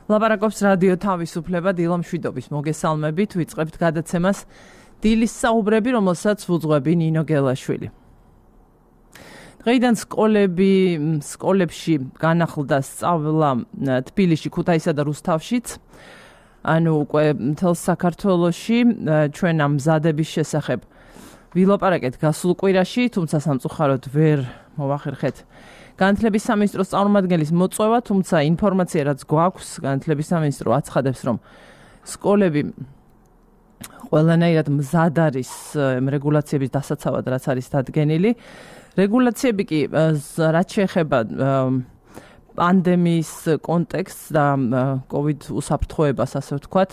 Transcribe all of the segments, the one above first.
ლაპარაკობს რადიო თავისუფლება დილა მშვიდობის მოგესალმებით, ვიწყებთ გადაცემას დილის საუბრები, რომელსაც ვუძღვები ნინო გელაშვილი. დღეიდან სკოლებში განახლდა სწავლა თბილისში, ქუთაისსა და რუსთავშიც. ანუ უკვე მთელ საქართველოში ჩვენ ამ მზადების შესახებ ვილაპარაკეთ გასულ კვირაში, თუმცა სამწუხაროდ ვერ მოვახერხეთ განათლების სამინისტროს წარმომადგენლის მოწვევა, თუმცა ინფორმაცია რაც გვაქვს, განათლების სამინისტრო აცხადებს, რომ სკოლები ყველანაირად მზად არის რეგულაციების დასაცავად, რაც არის დადგენილი. რეგულაციები კი რაც შეეხება პანდემიის კონტექსტს და COVID უსაფრთხოებას, ასე ვთქვათ,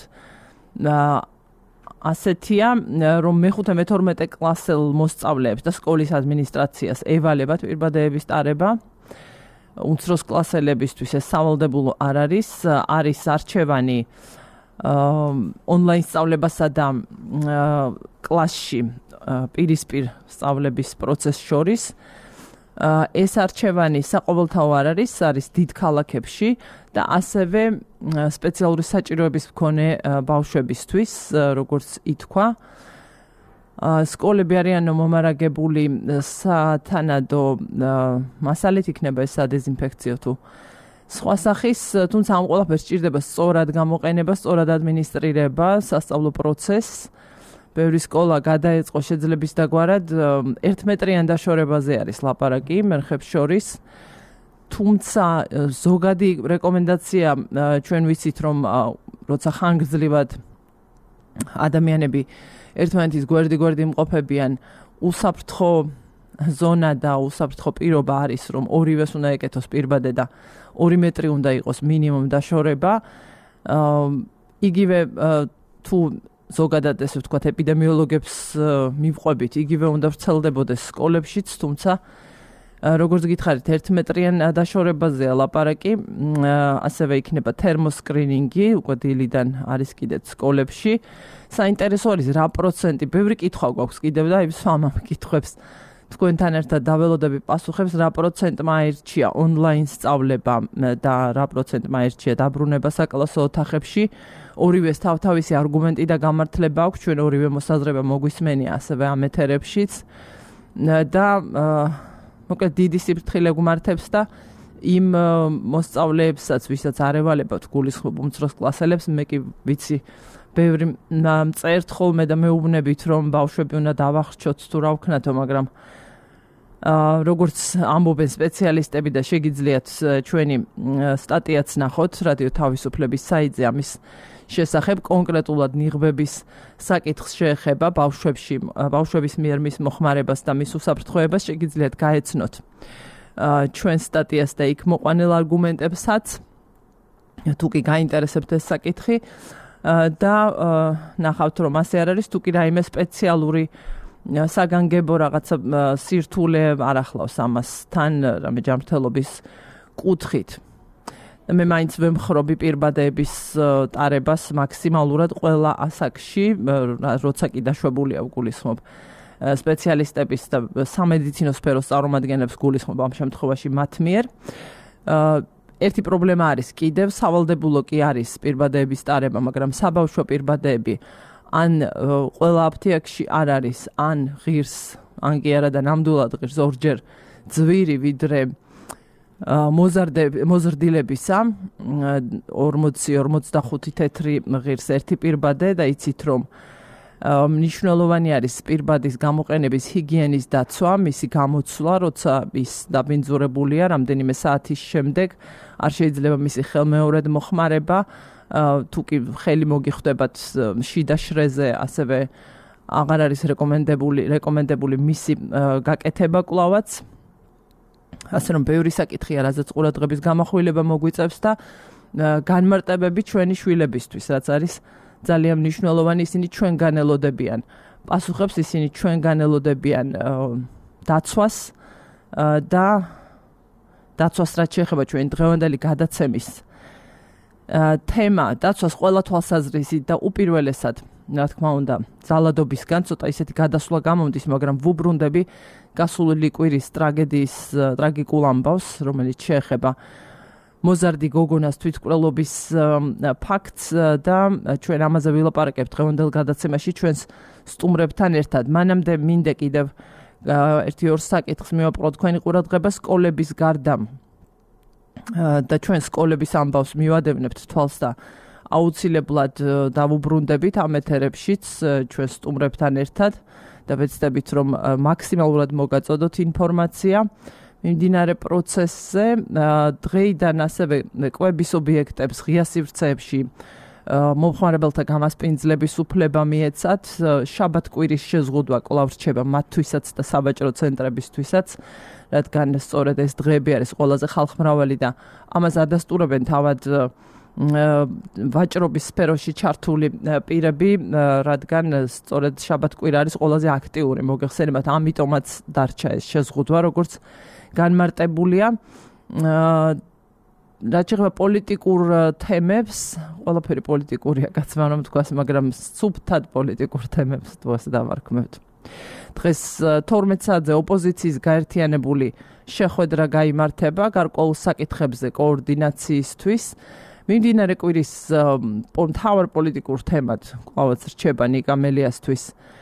ასეთია, რომ მე-5-მე-12 კლასელ მოსწავლეებს და სკოლის ადმინისტრაციას ევალებათ პირბადეების ტარება. უმცროს კლასელებისთვის ეს სავალდებულო არ არის, არის არჩევანი ონლაინ სწავლებასა და კლასში პირისპირ სწავლების პროცესს შორის. ეს არჩევანი საყოველთაო არ არის, არის დიდ ქალაქებში და ასევე სპეციალური საჭიროების მქონე ბავშვებისთვის, როგორც ითქვა. სკოლები არიან მომარაგებული სათანადო მასალით, იქნება ეს სადეზინფექციო თუ სხვა სახის, თუმცა ამ ყველაფერს სჭირდება სწორად გამოყენება, სწორად ადმინისტრირება, სასწავლო პროცესს. ბევრი სკოლა გადაეწყო შეძლების დაგვარად 1 მეტრიან დაშორებაზე არის ლაპარაკი მერხებს შორის. თუმცა ზოგადი რეკომენდაცია ჩვენ ვიცით, რომ როცა ხანგრძლივად ადამიანები ერთმანეთის გვერდი იმყოფებიან, უსაფრთხო ზონა და უსაფრთხო პირობა არის, რომ ორივეს უნდა ეკეთოს პირბადე და 2 მეტრი უნდა იყოს მინიმუმ დაშორება. იგივე თუ ზოგადად ესე ვთქვათ ეპიდემიოლოგებს მივყვებით, იგივე უნდა ვრცელდებოდეს სკოლებშიც, თუმცა როგორც გითხარით 1 მეტრიან დაშორებაზეა ლაპარაკი, ასევე იქნება თერმოსკრინინგი, უკვე დილიდან არის კიდეც სკოლებში. საინტერესო არის რა პროცენტი, ბევრი კითხვა გვაქვს კიდევ და ის ამ კითხვებს თქვენთან ერთად დაველოდები პასუხებს, რა პროცენტმა აირჩია ონლაინ სწავლება და რა პროცენტმა აირჩია დაბრუნება საკლასო ოთახებში. ორივეს თავთავისი არგუმენტი და გამართლება აქვს, ჩვენ ორივე მოსაზრება მოგვისმენია ასევე ამ ეთერებშიც და მოკლედ დიდი სიფრთხილე გვმართებს და იმ მოსწავლეებსაც, ვისაც არ ევალებათ გულისხმობ უმცროს კლასელებს, მე კი ვიცი ბევრი მწერთ ხოლმე და მეუბნებით, რომ ბავშვები უნდა დავახრჩოთ თუ რა ვქნათო, მაგრამ როგორც ამბობენ სპეციალისტები და შეგიძლიათ ჩვენი სტატიაც ნახოთ რადიო თავისუფლების საიტზე ამის შესახებ, კონკრეტულად ნიღბების საკითხს შეეხება ბავშვების მიერ მის მოხმარებას და მის უსაფრთხოებას, შეგიძლიათ გაეცნოთ ჩვენ სტატიას და იქ მოყვანილ არგუმენტებსაც, თუ კი გაინტერესებთ ეს საკითხი და ნახავთ, რომ ასე არ არის, თუ კი რაიმე სპეციალური საგანგებო რაღაცა სირთულე არ ახლავს ამასთან რამე ჯანმრთელობის კუთხით. მე მაინც ვემხრობი პირბადეების ტარებას მაქსიმალურად ყველა ასაკში, როცა კი დაშვებულია ვგულისხმობ სპეციალისტების და სამედიცინო სფეროს წარმომადგენლებს გულისხმობ ამ შემთხვევაში მათ მიერ. ერთი პრობლემა არის კიდევ, სავალდებულო კი არის პირბადეების ტარება, მაგრამ საბავშვო პირბადეები ან ყველა აფთიაქში არ არის, ან ღირს, ან კი არა და ნამდვილად ღირს ორჯერ ძვირი ვიდრე მოზრდილებისა, 40-45 თეთრი ღირს ერთი პირბადე და იცით, რომ მნიშვნელოვანი არის პირბადის გამოყენების ჰიგიენის დაცვა, მისი გამოცვლა, როცა ის დაბინძურებულია რამდენიმე საათის შემდეგ, არ შეიძლება მისი ხელმეორედ მოხმარება, თუ კი ხელი მოგიხვდებათ შიდა შრეზე, ასევე აღარ არის რეკომენდებული მისი გაკეთება კვლავაც. ასე რომ ბევრი საკითხია, რაზეც ყურადღების გამახვილება მოგვიწევს და განმარტებები ჩვენი შვილებისთვის, რაც არის ძალიან მნიშვნელოვანი, ისინი ჩვენგან ელოდებიან პასუხებს, ისინი ჩვენგან ელოდებიან დაცვას და დაცვას რაც შეეხება ჩვენი დღევანდელი გადაცემის თემა, დაცვას ყველა თვალსაზრისით და უპირველესად, რა თქმა უნდა, ძალადობისგან ცოტა ისეთი გადასვლა გამომდის, მაგრამ ვუბრუნდები გასული კვირის ტრაგედიის ტრაგიკულ ამბავს, რომელიც შეეხება მოზარდი გოგონას თვითმკვლელობის ფაქტს და ჩვენ ამაზე ვილაპარაკებთ დღევანდელ გადაცემაში ჩვენს სტუმრებთან ერთად. მანამდე მინდა კიდევ ერთი-ორ საკითხს მივაპყრო თქვენი ყურადღება სკოლების გარდა და ჩვენ სკოლების ამბავს მივადევნებთ თვალს და აუცილებლად დავუბრუნდებით ამ ეთერებშიც ჩვენ სტუმრებთან ერთად და ვეცდებით რომ მაქსიმალურად მოგაწოდოთ ინფორმაცია მიმდინარე პროცესზე. დღეიდან ასევე კვების ობიექტებს ღია სივრცეებში მომხმარებელთა გამასპინძლების უფლება მიეცათ. შაბათ-კვირის შეზღუდვა კვლავ რჩება მათთვისაც და საბაჭრო ცენტრებისთვისაც, რადგან სწორედ ეს დღეები არის ყველაზე ხალხმრავალი და ამას ადასტურებენ თავად ვაჭრობის სფეროში ჩართული პირები, რადგან სწორედ შაბათ-კვირა არის ყველაზე აქტიური. მოგეხსენებათ, ამიტომაც დარჩა ეს შეზღუდვა, როგორც განმარტებულია. რაც შეეხება პოლიტიკურ თემებს, ყველაფერი პოლიტიკურია, კაცმა რომ თქვას, მაგრამ სუფთად პოლიტიკურ თემებს თუ ასე დავარქმევთ. დღეს 12 საათზე ოპოზიციის გაერთიანებული შეხვედრა გაიმართება გარკვეულ საკითხებზე კოორდინაციისთვის. მიმდინარე კვირის მთავარ პოლიტიკურ თემად კვლავაც რჩება ნიკა მელიასთვის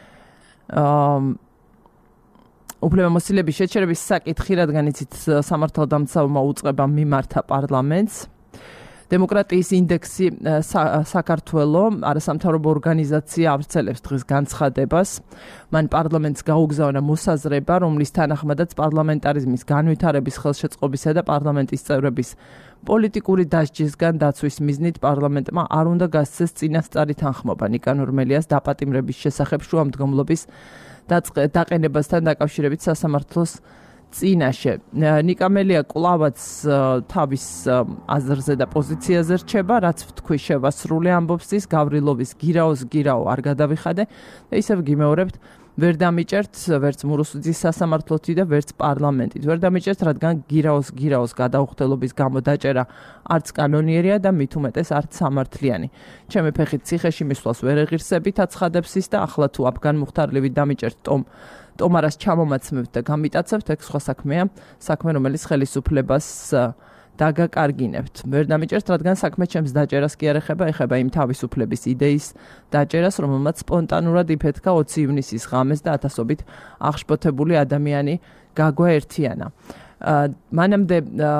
უფლებამოსილების შეჩერების საკითხი, რადგან იცით სამართალდამცავმა უწყება მიმართა პარლამენტს. დემოკრატიის ინდექსი საქართველო არასამთავრობო ორგანიზაცია ავრცელებს დღეს განცხადებას. მან პარლამენტს გაუგზავნა მოსაზრება, რომლის თანახმადაც პარლამენტარიზმის განვითარების ხელშეწყობისა და პარლამენტის წევრების პოლიტიკური დასჯისგან დაცვის მიზნით პარლამენტმა არ უნდა გასცეს წინასწარი თანხმობა ნიკანორ მელიას დაპატიმრების შესახებ შუამდგომლობის დაყენებასთან დაკავშირებით სასამართლოს წინაშე. ნიკა მელია კვლავაც თავის აზრზე და პოზიციაზე რჩება, რაც ვთქვი შევასრულე ამბობს ის გავრილოვის გირაო არ გადავიხადე და ისევ გიმეორებთ ვერ დამიჭერთ ვერც მურუსუძის სასამართლოთი და ვერც პარლამენტით. ვერ დამიჭერთ, რადგან გირაოს გადაუხდელობის გამო დაჭერა არც კანონიერია და მით უმეტეს არც სამართლიანი. ჩემი ფეხით ციხეში მისვლას ვერ ეღირსებით აცხადებს ის და ახლა თუ აფგან მუხტარლივით დამიჭერთ ტომარას ჩამომაცმევთ და გამიტაცებთ, ეგ სხვა საქმეა, საქმე რომელიც ხელისუფლებას დაგაკარგინებთ. ვერ დამიჭერთ, რადგან საქმე ჩემს დაჭერას კი არ ეხება იმ თავისუფლების იდეის დაჭერას, რომელმაც სპონტანურად იფეთქა 20 ივნისის ღამეს და ათასობით აღშფოთებული ადამიანი გაგვაერთიანა. მანამდე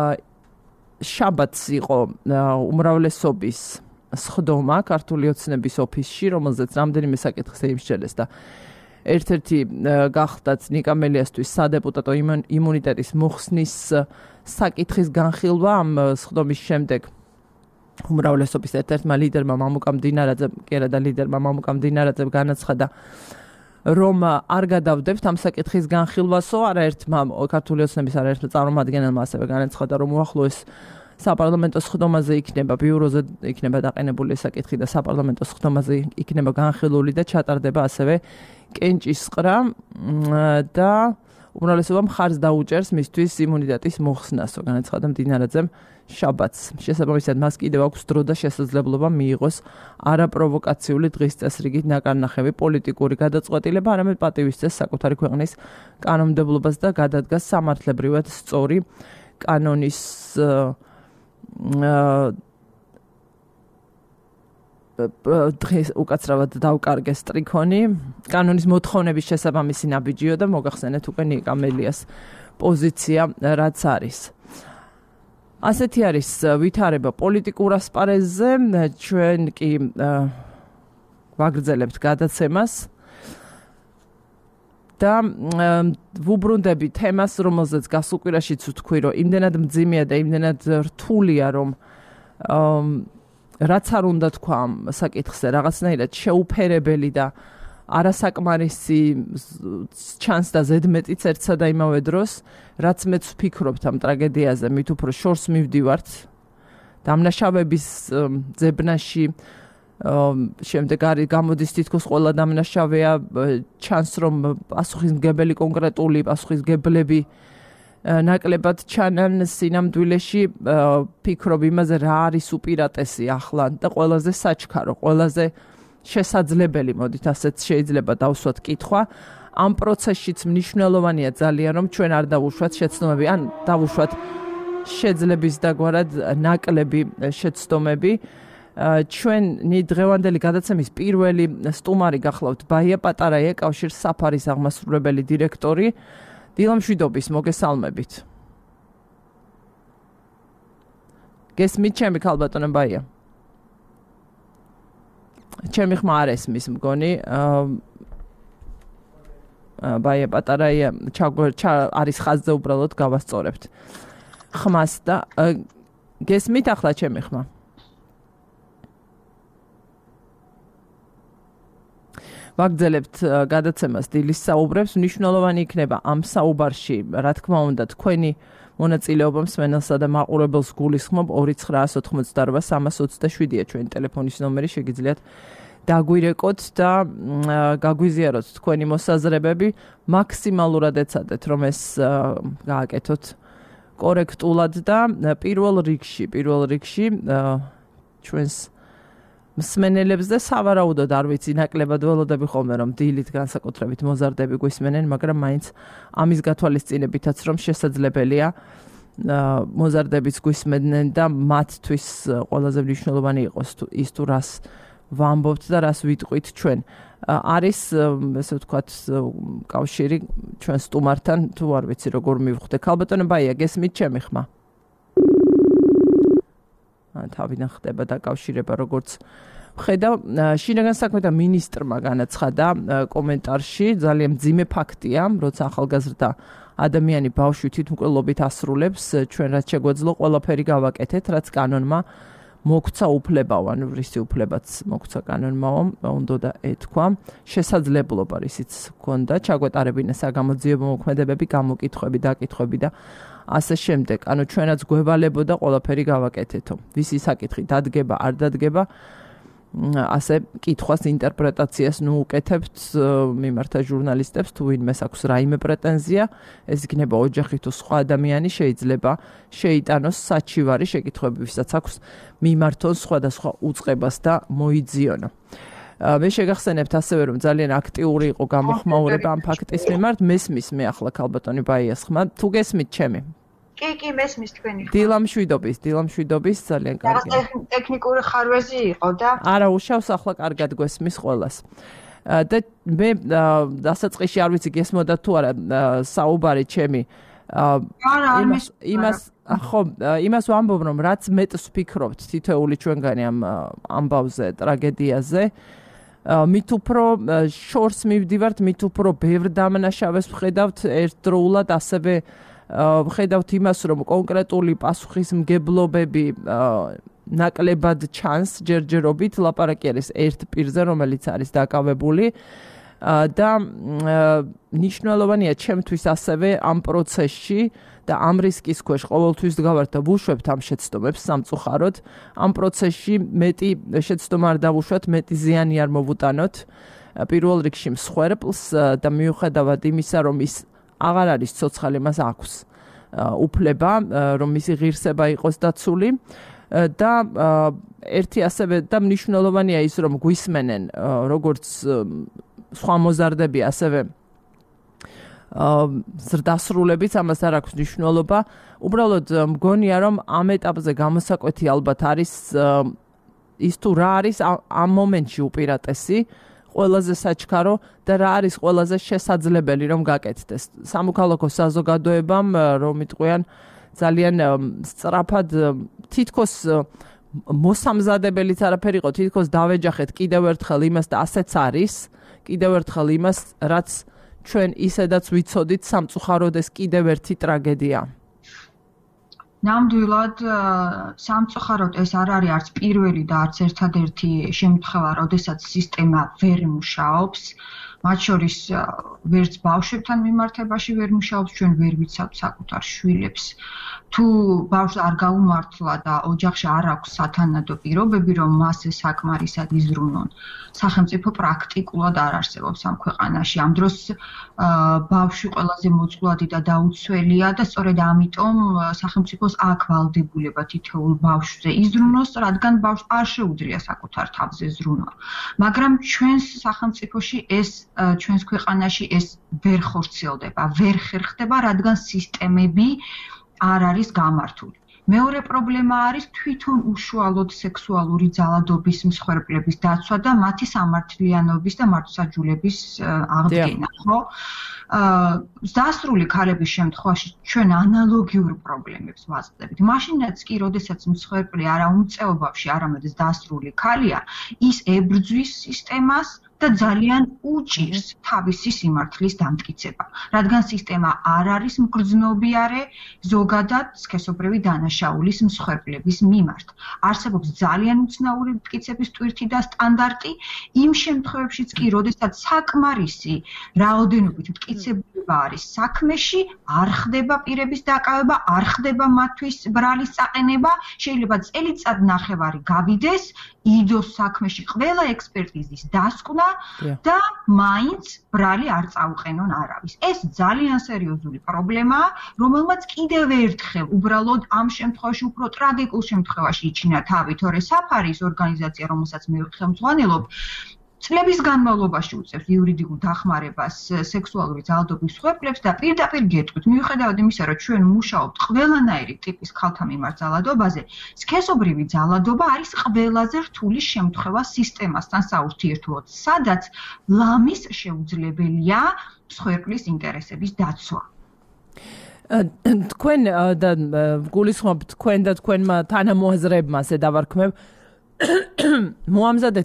შაბათს იყო უმრავლესობის სხდომა ქართული ოცნების ოფისში, რომელზეც რამდენიმე საკითხს ეიმსჯელეს და ერთ-ერთი გახდათ ნიკა მელიასთვის სადეპუტატო იმუნიტეტის მოხსნის საკითხის განხილვა. ამ სხდომის შემდეგ უმრავლესობის ერთ-ერთმა ლიდერმა მამუკა მდინარაძემ განაცხადა, რომ არ გადავდებთ ამ საკითხის განხილვასო. არაერთმა ქართული ოცნების არაერთმა წარმომადგენელმა ასევე განაცხადა, რომ უახლოეს საპარლამენტო სხდომაზე იქნება ბიუროზე იქნება დაყენებული საკითხი და საპარლამენტო სხდომაზე იქნება განხილული და ჩატარდება ასევე კენჭისყრა და უმრავლესობა მხარს დაუჭერს მისთვის იმუნიტეტის მოხსნასო, განაცხადა მდინარაძემ შაბათს. შესაბამისად, მას კიდევ აქვს დრო და შესაძლებლობა მიიღოს არაპროვოკაციული დღის წესრიგით ნაკარნახევი პოლიტიკური გადაწყვეტილება, არამედ პატივისცეს საკუთარი ქვეყნის კანონმდებლობას და გადადგას სამართლებრივად სწორი კანონის დღეს უკაცრავად დავკარგეს ტრიქონი კანონის მოთხოვნების შესაბამისი ნაბიჯიო და მოგახსენეთ უკვე ნიკა მელიას პოზიცია რაც არის. ასეთი არის ვითარება პოლიტიკურ ასპარეზზე. ჩვენ კი ვაგრძელებთ გადაცემას და ვუბრუნდები თემას, რომელზეც გასულ კვირაშიც ვთქვი, რომ იმდენად მძიმეა და იმდენად რთულია, რომ რაც არ უნდა თქვა ამ საკითხზე, რაღაცნაირად შეუფერებელი და არასაკმარისი ჩანს და ზედმეტიც ერთსა და იმავე დროს, რაც მეც ვფიქრობთ ამ ტრაგედიაზე, მით უფრო შორს მივდივართ დამნაშავების ძებნაში. შემდეგ არის გამოდის თითქოს ყველა დამნაშავეა, ჩანს რომ პასუხისმგებელი კონკრეტული პასუხისმგებლები ნაკლებად ჩანან სინამდვილეში. ფიქრობ იმაზე რა არის უპირატესი ახლა და ყველაზე საჩქარო, ყველაზე შესაძლებელი, მოდით ასეც შეიძლება დავსვათ კითხვა. ამ პროცესშიც მნიშვნელოვანია ძალიან, რომ ჩვენ არ დავუშვათ შეცდომები, ან დავუშვათ შეძლების დაგვარად ნაკლები შეცდომები. ჩვენი დღევანდელი გადაცემის პირველი სტუმარი გახლავთ ბაია პატარაია, კავშირ საფარის აღმასრულებელი დირექტორი. დილამშვიდობის, მოგესალმებით. გესმით ჩემი ქალბატონო ბაია? ჩემი ხმა არ ესმის მგონი. ბაია პატარაია არის ხაზზე, უბრალოდ გავასწორებთ ხმას და გესმით ახლა ჩემი ხმა? ვაგრძელებთ გადაცემას დილის საუბრებს. მნიშვნელოვანი იქნება ამ საუბარში, რა თქმა უნდა, თქვენი მონაწილეობა მსმენელსა და მაყურებელს გულისხმობ. 2988327-ია ჩვენი ტელეფონის ნომერი, შეგიძლიათ დაგვირეკოთ და გაგვიზიაროთ თქვენი მოსაზრებები. მაქსიმალურად ეცადეთ, რომ ეს გააკეთოთ კორექტულად და პირველ რიგში ჩვენს მსმენელებს და სავარაუდოდ არ ვიცი, ნაკლებად ველოდები ხოლმე, რომ დილით განსაკუთრებით მოზარდები გვისმენენ, მაგრამ მაინც ამის გათვალისწინებითაც, რომ შესაძლებელია მოზარდებიც გვისმენენ და მათთვის ყველაზე მნიშვნელოვანი იყოს ის თუ რას ვამბობთ და რას ვიტყვით ჩვენ. არის ესე ვთქვათ კავშირი ჩვენ სტუმართან, თუ არ ვიცი როგორ მივხვდე. ქალბატონო ბაია, გესმით ჩემი ხმა? თავიდან ხდება დაკავშირება, როგორც ვხედავ. შინაგან საქმეთა მინისტრმა განაცხადა კომენტარში, ძალიან მძიმე ფაქტია, როცა ახალგაზრდა ადამიანი ბავშვი თვითმკვლელობით ასრულებს, ჩვენ რაც შეგვეძლო ყველაფერი გავაკეთეთ, რაც კანონმა მოგცა უფლებაო, ანუ რისი უფლებაც მოგცა კანონმა, უნდა და ეთქვა. შესაძლებლობა რისიც ჰქონდა, ჩაგვეტარებინა საგამოძიებო მოქმედებები, გამოკითხვები, დაკითხვები და ასე შემდეგ. ანუ ჩვენაც გვევალებოდა ყველაფერი გავაკეთეთო. ვისი საკითხი დადგება, არ დადგება, ასე კითხვას ინტერპრეტაციას უკეთებთ მიმართა ჟურნალისტებს, თუ ვინმეს აქვს რაიმე პრეტენზია, ეს იქნება ოჯახი თუ სხვა ადამიანი, შეიძლება შეიტანოს საჩივარი შეკითხვები, ვისაც აქვს მიმართონ სხვადასხვა უწყებას და მოიძიონო. მე შეგახსენებთ ასევე, რომ ძალიან აქტიური იყო გამოხმაურება ამ ფაქტის მიმართ. მესმის მე ახლა ქალბატონი ბაიას ხმა. თუ გესმით ჩემი? კი, მესმის თქვენი ხმა. დილამშვიდობის, ძალიან კარგი. ტექნიკური ხარვეზი იყო და არა, უშავს ახლა კარგად გვესმის ყველას. და მე დასაწყისში არ ვიცი გესმოდა თუ არა საუბარი ჩემი. იმას ვამბობ, რომ რაც მეტს ვფიქრობთ თითოეული ჩვენგანი ამ ამბავზე, ტრაგედიაზე, მით უფრო შორს მივდივართ, მით უფრო ბევრ დამნაშავეს ვხედავთ ერთდროულად, ასევე ვხედავთ იმას, რომ კონკრეტული პასუხისმგებლობები ნაკლებად ჩანს ჯერჯერობით, ლაპარაკი არის ერთ პირზე, რომელიც არის დაკავებული და მნიშვნელოვანია ჩემთვის ასევე ამ პროცესში და ამ რისკის ქვეშ ყოველთვის ვდგავართ და ვუშვებთ ამ შეცდომებს სამწუხაროდ. ამ პროცესში მეტი შეცდომა არ დავუშვათ, მეტი ზიანი არ მოვუტანოთ. პირველ რიგში მსხვერპლს და მიუხედავად იმისა, რომ ის აღარ არის ცოცხალი, მას აქვს უფლება, რომ მისი ღირსება იყოს დაცული და ერთი ასევე და მნიშვნელოვანია ის, რომ გვისმენენ როგორც სხვა მოზარდები, ასევე ზრდასრულებიც, ამას არ აქვს მნიშვნელობა. უბრალოდ მგონია, რომ ამ ეტაპზე გამოსაკვეთი ალბათ არის ის თუ რა არის ამ მომენტში უპირატესი, ყველაზე საჩქარო და რა არის ყველაზე შესაძლებელი რომ გაკეთდეს. სამოქალაქო საზოგადოებამ, რომ იტყვიან, ძალიან სწრაფად თითქოს მოსამზადებელიც არაფერი იყო, თითქოს დავეჯახეთ კიდევ ერთხელ იმას და ასეც არის, კიდევ ერთხელ იმას, რაც ჩვენ ისედაც ვიცოდით, სამწუხაროდ ეს კიდევ ერთი ტრაგედია. ნამდვილად სამწუხაროდ ეს არ არის არც პირველი და არც ერთადერთი შემთხვევა, როდესაც სისტემა ვერ მუშაობს, მათ შორის ვერც ბავშვებთან მიმართებაში ვერ მუშაობს, ჩვენ ვერ ვიცავთ საკუთარ შვილებს. თუ ბავშვს არ გაუმართლა და ოჯახში არ აქვს სათანადო პირობები, რომ მას საკმარისად იზრუნონ, სახელმწიფო პრაქტიკულად არ არსებობს ამ ქვეყანაში. ამ დროს ბავშვი ყველაზე მოწყვლადი და დაუცველია და სწორედ ამიტომ სახელმწიფოს აქვს ვალდებულება თითოეულ ბავშვზე იზრუნოს, რადგან ბავშვს არ შეუძლია საკუთარ თავზე ზრუნვა. მაგრამ ჩვენს სახელმწიფოში ჩვენს ქვეყანაში ეს ვერ ხორციელდება, ვერ ხერხდება, რადგან სისტემები არ არის გამართული. მეორე პრობლემა არის თვითონ უშუალოდ სექსუალური ძალადობის მსხვერპლების დაცვა და მათი სამართლიანობის და მართლმსაჯულების აღდგენა, ხო? დასრული ქალების შემთხვევაში ჩვენ ანალოგიურ პრობლემებს ვაწყდებით. მაშინაც კი, როდესაც მსხვერპლი არა უმწეობავში, არამედ დასრული ქალია, ის ებრძვის სისტემას და ძალიან უჭირს თავისი სიმართლის დამტკიცება, რადგან სისტემა არ არის მგრძნობიარე ზოგადად სქესობრივი დანაშაულის მსხვერპლების მიმართ. არსებობს ძალიან უცნაური მტკიცების ტვირთი და სტანდარტი, იმ შემთხვევებშიც კი, როდესაც საკმარისი რაოდენობით მტკიცება არის საქმეში, არ ხდება პირების დაკავება, არ ხდება მათთვის ბრალის წაყენება, შეიძლება წელიწად ნახევარი გავიდეს, იდოს საქმეში ყველა ექსპერტიზის დასკვნა და მაინც ბრალი არ წაუყენონ არავის. ეს ძალიან სერიოზული პრობლემაა, რომელმაც კიდევ ერთხელ უბრალოდ ამ შემთხვევაში უფრო ტრაგიკულ შემთხვევაში იჩინა თავი, თორე საფარის ორგანიზაცია, რომელსაც მე ხელმძღვანელობ, წლების განმავლობაში უწევს იურიდიულ დახმარებას სექსუალური ძალადობის მსხვერპლებს და პირდაპირ გეტყვით, მიუხედავად იმისა, რომ ჩვენ მუშაობთ ყველანაირი ტიპის ქალთა მიმართ ძალადობაზე, სქესობრივი ძალადობა არის ყველაზე რთული შემთხვევა სისტემასთან საურთიერთოდ, სადაც ლამის შეუძლებელია მსხვერპლის ინტერესების დაცვა. თქვენ და გულისხმობთ თქვენ და თქვენმა თანამოაზრეებმა, ასე დავარქმევ, მოამზადეთ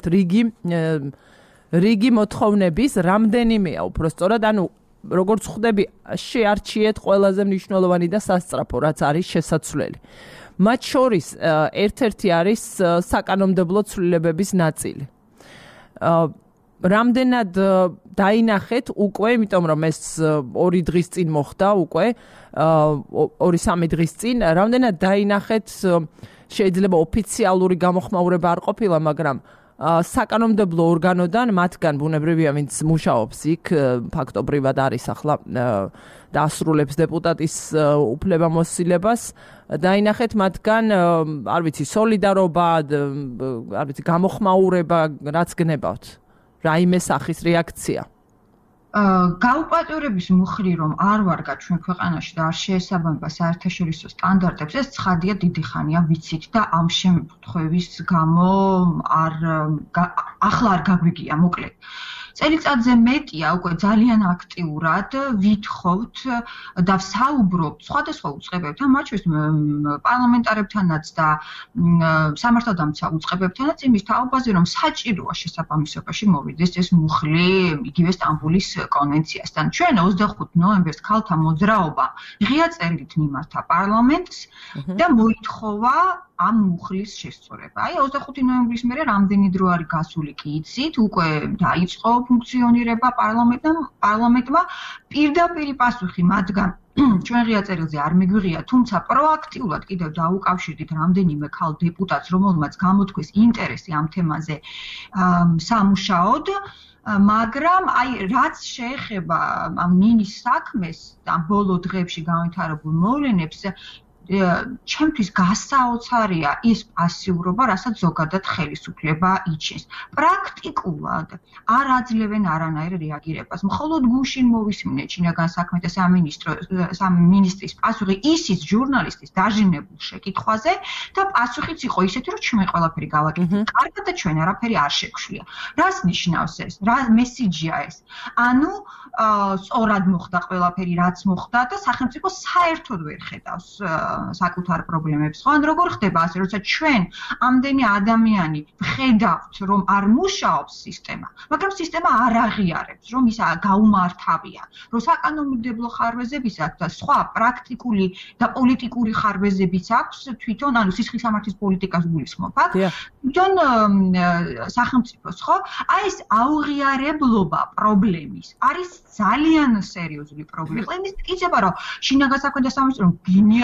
რიგი მოთხოვნების, რამდენიმეა უბრალოდ, ანუ როგორც ხვდები, შეარჩიეთ ყველაზე მნიშვნელოვანი და სასწრაფო, რაც არის შესაძლებელი. მათ შორის ერთ-ერთი არის საკანონმდებლო ცვლილებების ნაწილი. რამდენად დაინახეთ უკვე, იმიტომ რომ ეს 2 დღის წინ მოხდა უკვე, 2-3 დღის წინ, რამდენად დაინახეთ შეიძლება ოფიციალური გამოხმაურება არ ყოფილა, მაგრამ საკანონმდებლო ორგანოდან მათგან ბუნებრივია, ვინც მუშაობს იქ, ფაქტობრივად არის ახლა და ასრულებს დეპუტატის უფლებამოსილებას, დაინახეთ მათგან, არ ვიცი, სოლიდარობა, არ ვიცი, გამოხმაურება, რაც გნებავთ. რაიმე სახის რეაქცია. გაუპატორების მუხრი რომ არ ვარგა ჩვენ ქვეყანაში და არ შეესაბამება საერთაშორისო სტანდარტებს, ეს ცხადია, დიდი ხანია ვიცით და ამ შემთხვევის გამო ახლა არ გაგვიგია, მოკლედ. წელიწადზე მეტია უკვე ძალიან აქტიურად ვითხოვთ და ვსაუბრობთ სხვადასხვა უწყებებთან, მათ შორის პარლამენტარებთანაც და სამართალდამცავ უწყებებთანაც იმის თაობაზე, რომ საჭიროა შესაბამისობაში მოვიდეს ეს მუხლი იგივე სტამბულის კონვენციასთან. ჩვენ 25 ნოემბერს ქალთა მოძრაობა ღია წერილით მიმართა პარლამენტს და მოითხოვა ამ მუხლის შესწორება. აი 25 ნოემბრის მერე რამდენი დრო არის გასული კი იცით, უკვე დაიწყო ფუნქციონირება პარლამენტმა პირდაპირი პასუხი მათგან ჩვენ ღია წერილზე არ მიგვიღია, თუმცა პროაქტიულად კიდევ დაუკავშირდით რამდენიმე ქალ დეპუტატს, რომელმაც გამოთქვეს ინტერესი ამ თემაზე სამუშაოდ, მაგრამ აი რაც შეეხება ამ ნინის საქმეს და ბოლო დღეებში განვითარებულ მოვლენებს, ჩემთვის გასაოცარია ის პასიურობა, რასაც ზოგადად ხელისუფლება იჩენს. პრაქტიკულად არ აძლევენ არანაირ რეაგირებას. მხოლოდ გუშინ მოვისმინეთ შინაგან საქმეთა სამინისტრის პასუხი ისიც ჟურნალისტის დაჟინებულ შეკითხვაზე და პასუხიც იყო ისეთი, რომ ჩვენ ყველაფერი გავაკეთეთ კარგად და ჩვენ არაფერი არ შეგვშლია. რას ნიშნავს ეს? რა მესიჯია ეს? ანუ სწორად მოხდა ყველაფერი, რაც მოხდა და სახელმწიფო საერთოდ ვერ ხედავს საკუთარ პრობლემებს. ხო, ან როგორ ხდება ასე, როცა ჩვენ ამდენი ადამიანი ვხედავთ, რომ არ მუშაობს სისტემა, მაგრამ სისტემა არ აღიარებს, რომ ის გაუმართავია, რომ საკანონმდებლო ხარვეზებისა და სხვა პრაქტიკული და პოლიტიკური ხარვეზებიც აქვს თვითონ, ანუ სისხლის სამართლის პოლიტიკას გულისხმობ, აქ თვითონ სახელმწიფოს, ხო? აი ეს აუღიარებლობა პრობლემის არის ძალიან სერიოზული პრობლემა. იმის მტკიცება, რომ შინაგან საქმეთა სამინისტრომ გენიალურად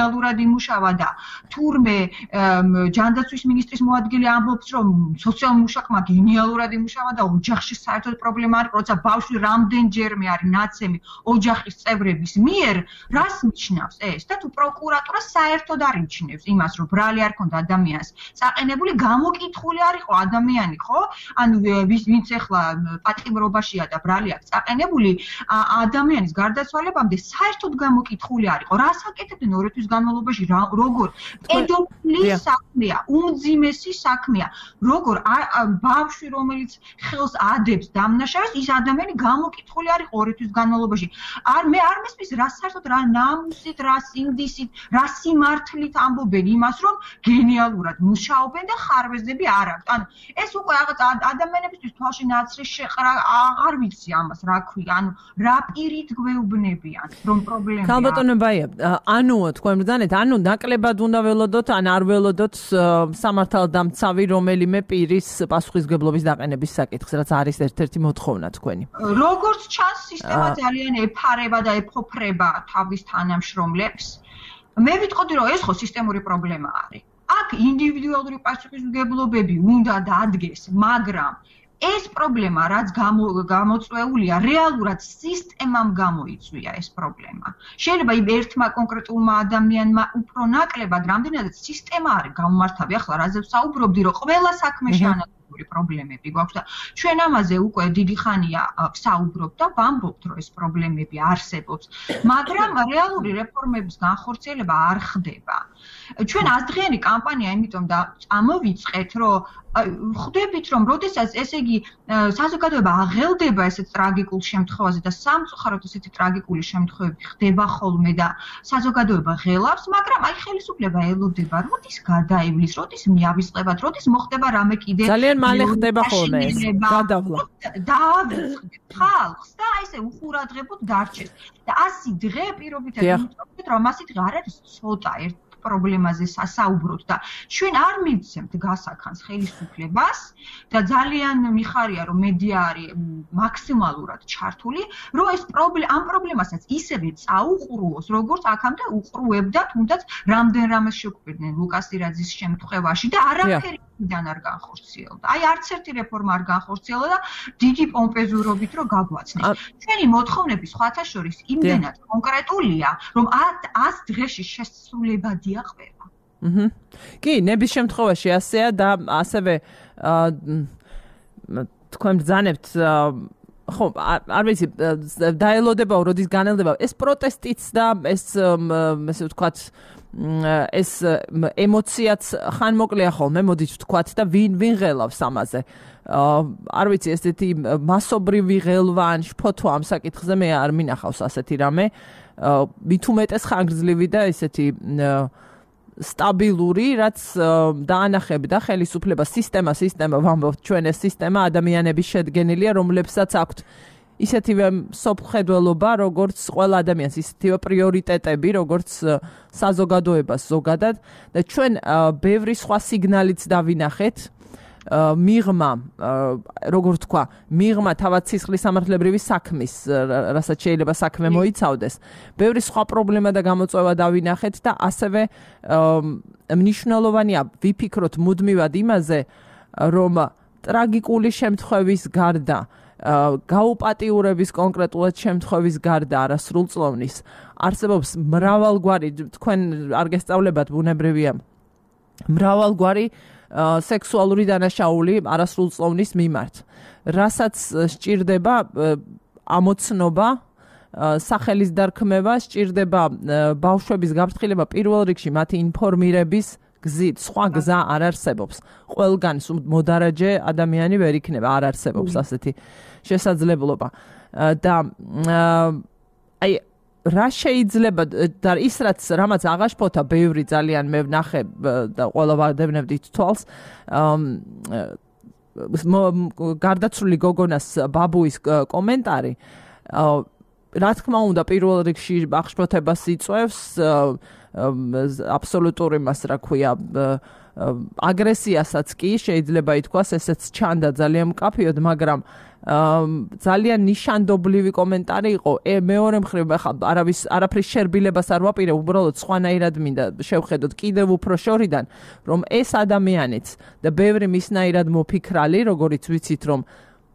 იმუშავა და თურმე ჯანდაცვის მინისტრის მოადგილე ამბობს, რომ სოციალურ მუშაკმა გენიალურად იმუშავა და ოჯახში საერთოდ პრობლემა არის, როცა ბავშვი რამდენჯერმე არის ნაცემი ოჯახის წევრების მიერ, რას ნიშნავს ეს? და თუ პროკურატურა საერთოდ არ იმჩნევს იმას, რომ ბრალი არ ქონდა ადამიანს საყენებული, გამოკითხული არისო ადამიანი, ხო? ანუ ვინც ახლა პატიმრობაშია და ბრალი აქვს საყენებული, ადამიანის გარდაცვალებამდე საერთოდ გამოკითხული არისო. რას აკეთებდნენ 2 თვის განმავლობაში, როგორ პედოფილის საქმეა, უმძიმესი საქმეა. როგორ ბავშვი, რომელიც ხელს ადებს დამნაშავეს, ის ადამიანი გამოკითხული არისო 2 თვის განმავლობაში. მე არ მესმის რა საერთოდ რა ნამუსით, რა სინდისით, რა სიმართლით ამბობენ იმას, რომ გენიალურად მუშაობენ და ხარვეზები არ აქვს. ანუ ეს უკვე რაღაც ადამიანებისთვის თვალში ნაცრის შეყრა აღარ ვიცი ამას რა ქვია. ანუ რა პირით გვეუბნებიან, რომ პრობლემაა. ქალბატონო ბაია, ანუ თქვენ ბრძანეთ, ანუ ნაკლებად უნდა ველოდოთ, ან არ ველოდოთ სამართალდამცავი რომელიმე პირის პასუხისმგებლობის დაყენების საკითხს, რაც არის ერთ-ერთი მოთხოვნა თქვენი. როგორც ჩანს, სისტემა ძალიან ეფარება და ეფოფრება თავის თანამშრომლებს. მე ვიტყოდი, რომ ეს ხო სისტემური პრობლემა არის. აქ ინდივიდუალური პასუხისმგებლობები უნდა დადგეს, მაგრამ ეს პრობლემა, რაც გამოწვეულია, რეალურად სისტემამ გამოიწვია ეს პრობლემა. შეიძლება ერთმა კონკრეტულმა ადამიანმა უფრო ნაკლებად, რამდენადაც სისტემა არის გამომართავი. ახლა რაზე ვსაუბრობდი, რომ ყველა საქმეში ანალოგიური პრობლემები გვაქვს და ჩვენ ამაზე უკვე დიდი ხანია ვსაუბრობთ და ვამბობთ, რომ ეს პრობლემები არსებობს, მაგრამ რეალური რეფორმების განხორციელება არ ხდება. ჩვენ აზრიანი კამპანია, იმიტომ და წამოვიწყეთ, რომ ხვდებით, რომ როდესაც ესე იგი საზოგადოება აღელდება ესეთ ტრაგიკულ შემთხვევაზე და სამწუხაროდ ესეთი ტრაგიკული შემთხვევები ხდება ხოლმე და საზოგადოება ღელავს, მაგრამ აი ხელისუფლება ელოდება, როდის გადაივლის, როდის მიავიწყებათ, როდის მოხდება რამე კიდე ძალიან მალე ხდება ხოლმე ეს გადავლა. დაავიწყდეთ ხალხს და აი ესე უყურადღებოდ დარჩეს. და 100 დღე პირობითად ვიტყოდით, რომ 100 დღე არ არის ცოტა ერთ პრობლემაზე სასაუბროთ და ჩვენ არ მივცემთ გასახანს ხელისუფლებას და ძალიან მიხარია, რომ მედია არის მაქსიმალურად ჩართული, რომ ეს ამ პრობლემასაც ისევე წაუყრუოს, როგორც აქამდე უყრუებდა, თუნდაც რამდენ რამეს შეგვიყვნენ ლუკას ირაძის შემთხვევაში და არაფერიიდან არ განხორციელდა. აი არც ერთი რეფორმა არ განხორციელდა და დიდი პომპეზურობით რომ გაგვაცნეს. ჩვენი მოთხოვნები სხვათა შორის იმდენად კონკრეტულია, რომ 100 დღეში შესრულებადია ხდება. კი, ნების შემთხვევაში ასეა და ასევე თქვენ ბრძანებთ ხო, არ ვიცი, დაელოდება როდის განელდება ეს პროტესტიც და ეს ესე ვთქვათ ეს ემოციაც ხანმოკლეა ხოლმე, მოდით ვთქვათ და ვინ ღელავს ამაზე. არ ვიცი, ესეთი მასობრივი ღელვა ან შფოთვა ამ საკითხზე მე არ მინახავს ასეთი რამე. მით უმეტეს ხანგრძლივი და ესეთი სტაბილური, რაც დაანახებდა ხელისუფლება სისტემა ვამბობთ, ჩვენ ეს სისტემა ადამიანების შედგენილია, რომლებსაც აქვთ ისეთივე სოფხედველობა, როგორც ყველა ადამიანს, ისეთივე პრიორიტეტები, როგორც საზოგადოებას ზოგადად და ჩვენ ბევრი სხვა სიგნალიც დავინახეთ. მიღმა, როგორ თქვა, მიღმა თავად სისხლის სამართლებრივი საქმის, რასაც შეიძლება საქმე მოიცავდეს. ბევრი სხვა პრობლემა და გამოწვევა დავინახეთ და ასევე მნიშვნელოვანია ვიფიქროთ მუდმივად იმაზე, რომ ტრაგიკული შემთხვევის გარდა, გაუპატიურების კონკრეტულად შემთხვევის გარდა არასრულწლოვნის არსებობს მრავალგვარი, თქვენ არ გესწავლებათ, ბუნებრივია, მრავალგვარი სექსუალური დანაშაული არასრულწლოვნის მიმართ, რასაც სჭირდება ამოცნობა, სახელის დარქმევა, სჭირდება ბავშვების გაფრთხილება პირველ რიგში მათი ინფორმირების გზით, სხვა გზა არ არსებობს. ყველგან მოდარაჯე ადამიანი ვერ იქნება, არ არსებობს ასეთი შესაძლებლობა. და აი რა შეიძლება და ის რამაც აღაშფოთა ბევრი ძალიან მე ვნახე და ყველა ვადევნებდით თვალს გარდაცვლილი გოგონას ბაბუის კომენტარი რა თქმა უნდა პირველ რიგში აღშფოთებას იწვევს აბსოლუტური მას რა ქვია აგრესიასაც კი შეიძლება ითქვას ესეც ჩანდა ძალიან მკაფიოდ მაგრამ ძალიან ნიშანდობლივი კომენტარი იყო. მეორე მხრივ არაფრის შერბილებას არ ვაპირებ, უბრალოდ სხვანაირად მინდა შევხედოთ კიდევ უფრო შორიდან, რომ ეს ადამიანიც და ბევრი მისნაირად მოფიქრალი, როგორიც ვიცით, რომ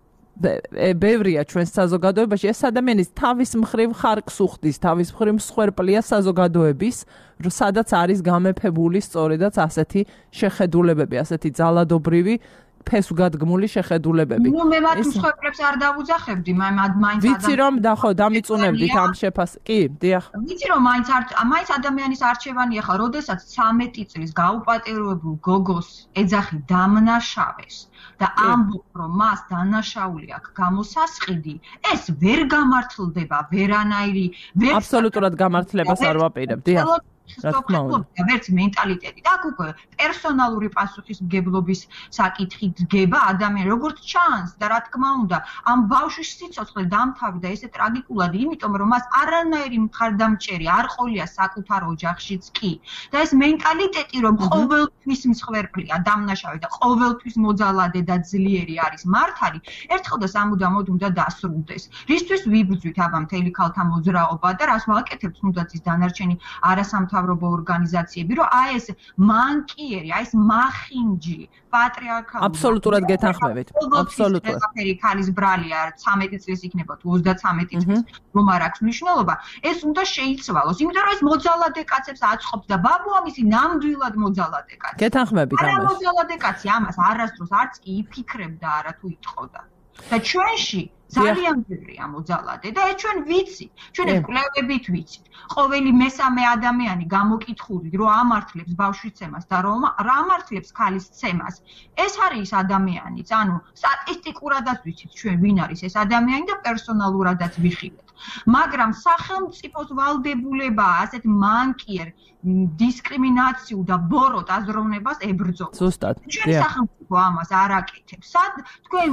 ბევრია ჩვენს საზოგადოებაში, ეს ადამიანის თავის მხრივ ხარკს უხდის, თავის მხრივ მსხვერპლია საზოგადოების, სადაც არის გამეფებული სწორედაც ასეთი შეხედულებები, ასეთი ძალადობრივი ფესვგადგმული შეხედულებები. ნუ მე მათ მსხვერპლებს არ დავუძახებდი, მაინც ვიცი რომ დამიწუნებდით ამ შეფას. კი, დიახ. ვიცი რომ მაინც ადამიანის არჩევანია ხა, როდესაც 13 წლის გაუპატიურებულ გოგოს ეძახი დამნაშავეს და ამბობ რომ მას დანაშაული აქვს გამოსასყიდი, ეს ვერ გამართლდება ვერანაირი აბსოლუტურად გამართლებას არ ვაპირებ, დიახ. რა თქმა უნდა, ვერც მენტალიტეტი და აქ უკვე პერსონალური პასუხისმგებლობის საკითხი დგება ადამიანი როგორც ჩანს და რა თქმა უნდა ამ ბავშვის სიცოცხლე დამთავრდა ესე ტრაგიკულად, იმიტომ რომ მას არანაირი მხარდამჭერი არ ყოლია საკუთარ ოჯახშიც კი და ეს მენტალიტეტი რომ ყოველთვის მსხვერპლია დამნაშავე და ყოველთვის მოძალადე და ძლიერი არის მართალი, ერთხელ და სამუდამოდ უნდა დასრულდეს. რისთვის ვიბრძვით აბა მთელი ქალთა მოძრაობა და რას ვაკეთებთ თუნდაც ის დანარჩენი არასამთავრობო ორგანიზაციები, რომ აი ეს მანკიერი, აი ეს მახინჯი, პატრიარქალური აბსოლუტურად გეთანხმებით. აბსოლუტურად. ყველაფერი ქალის ბრალია, 13 წლის იქნება თუ 33 წლის, რომ არ აქვს მნიშვნელობა. ეს უნდა შეიცვალოს, იმიტომ რომ ეს მოძალადე კაცებს აწყობს და ბაბუა მისი ნამდვილად მოძალადე კაცი. გეთანხმებით ამას. არა მოძალადე კაცი ამას არასდროს არც კი იფიქრებდა, არა თუ იტყოდა. და ჩვენში ძალიან ბევრია მოძალადე და ეს ჩვენ ვიცით. ჩვენ ეს კვლევებით ვიცით. ყოველი მესამე ადამიანი გამოკითხულით, რომ ამართლებს ბავშვის ცემას და რომ რა ამართლებს ქალის ცემას. ეს არის ადამიანიც, ანუ სტატისტიკურადაც ვიცით ჩვენ ვინ არის ეს ადამიანი და პერსონალურადაც ვიხილეთ. მაგრამ სახელმწიფოს ვალდებულება ასეთ მანკიერ დისკრიმინაციულ და ბოროტ აზროვნებას ებრძოლოს. ზუსტად. ჩვენ სახელმწიფო ამას არ აკეთებს. სად თქვენ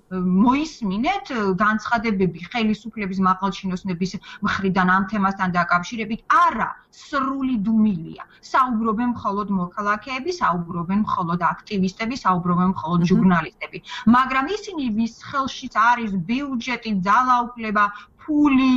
მოისმინეთ განცხადებები ხელისუფლების მაღალჩინოსნების მხრიდან ამ თემასთან დაკავშირებით? არა, სრული დუმილია. საუბრობენ მხოლოდ მოქალაქეები, საუბრობენ მხოლოდ აქტივისტები, საუბრობენ მხოლოდ ჟურნალისტები. მაგრამ ისინი ვის ხელშიც არის ბიუჯეტი, ძალაუფლება, ფული,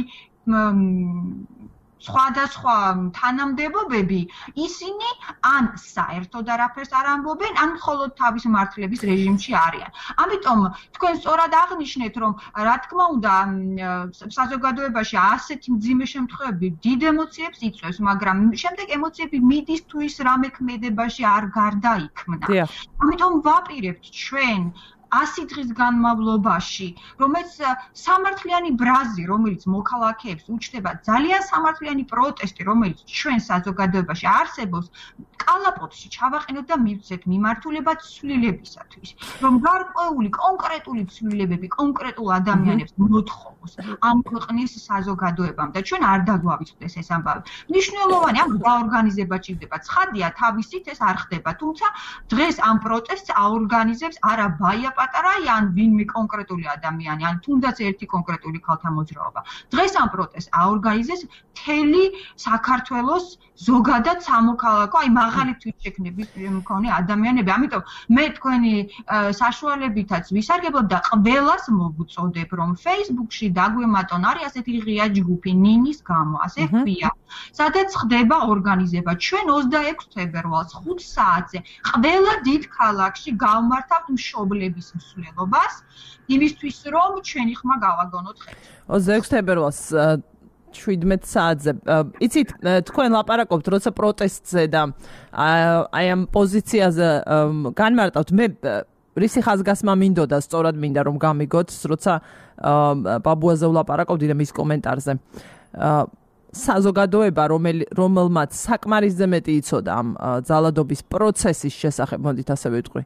სხვადასხვა თანამდებობები, ისინი ან საერთოდ არაფერს არ ამბობენ, ან მხოლოდ თავის მართლების რეჟიმში არიან. ამიტომ თქვენ სწორად აღნიშნეთ, რომ რა თქმა უნდა, საზოგადოებაში ასეთი მძიმე შემთხვევები დიდ ემოციებს იწვევს, მაგრამ შემდეგ ემოციები მიდის თუ ის რამე ქმედებაში არ გარდაიქმნა. ამიტომ ვაპირებთ ჩვენ 100 დღის განმავლობაში, რომელიც სამართლიანი ბრაზი, რომელიც მოქალაქეებს უჩნდება, ძალიან სამართლიანი პროტესტი, რომელიც ჩვენ საზოგადოებაში არსებობს, კალაპოტში ჩავაყენოთ და მივცეთ მიმართულება ცვლილებისათვის, რომ გარკვეული კონკრეტული ცვლილებები კონკრეტულ ადამიანებს მოთხოვოს ამ ქვეყნის საზოგადოებამ და ჩვენ არ დაგვავიწყდეს ეს ამბავი. მნიშვნელოვანი ამ დაორგანიზება ჭირდება. ცხადია, თავისით ეს არ ხდება, თუმცა დღეს ამ პროტესტს აორგანიზებს არა ბაია პატარაი ან ვინმე კონკრეტული ადამიანი, ან თუნდაც ერთი კონკრეტული ქალთა მოძრაობა. დღეს ამ პროტესტს აორგანიზებს მთელი საქართველოს ზოგადად სამოქალაქო, აი მაღალი თვითშექმნების მქონე ადამიანები. ამიტომ მე თქვენი საშუალებითაც ვისარგებლობ და ყველას მოვუწოდებ, რომ Facebook-ში დაგვემატონ, არის ასეთი ღია ჯგუფი ნინის გამო, ასე ქვია, სადაც ხდება ორგანიზება. ჩვენ 26 თებერვალს 5 საათზე ყველა დიდ ქალაქში გავმართავთ მშობლების მსვლელობას, იმისთვის რომ ჩვენი ხმა გავაგონოთ ხელს. 26 თებერვალს 17 საათზე. იცით, თქვენ ლაპარაკობთ, როცა პროტესტზე და აი ამ პოზიციაზე განმარტავთ, მე რისი ხაზგასმა მინდოდა, სწორად მინდა რომ გამიგოთ, როცა ბაბუაზე ვლაპარაკობდი და მის კომენტარზე. საზოგადოება, რომელმაც საკმარისზე მეტი იცოდა ამ ძალადობის პროცესის შესახებ, მოდით ასე ვიტყვი.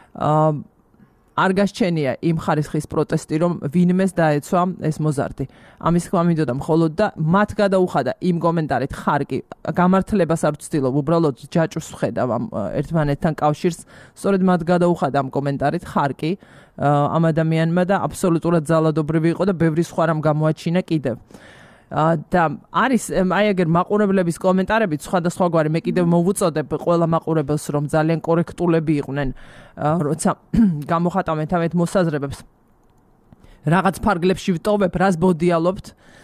არ გასჩენია იმ ხარისხის პროტესტი, რომ ვინმეს დაეცვა ეს მოზარდი. ამის თქმა მინდოდა მხოლოდ და მათ გადაუხადა იმ კომენტარით ხარკი, გამართლებას არ ვცდილობ, უბრალოდ ჯაჭვს ვხედავ ამ ერთმანეთთან კავშირს, სწორედ მათ გადაუხადა ამ კომენტარით ხარკი ამ ადამიანმა და აბსოლუტურად ძალადობრივი იყო და ბევრი სხვა რამ გამოაჩინა კიდევ. და არის აი ეგერ მაყურებლების კომენტარებით სხვადასხვაგვარი, მე კიდევ მოვუწოდებ ყველა მაყურებელს, რომ ძალიან კორექტულები იყვნენ, როცა გამოხატავენ თავეთ მოსაზრებებს. რაღაც ფარგლებში ვტოვებ, რას ბოდიალობთ.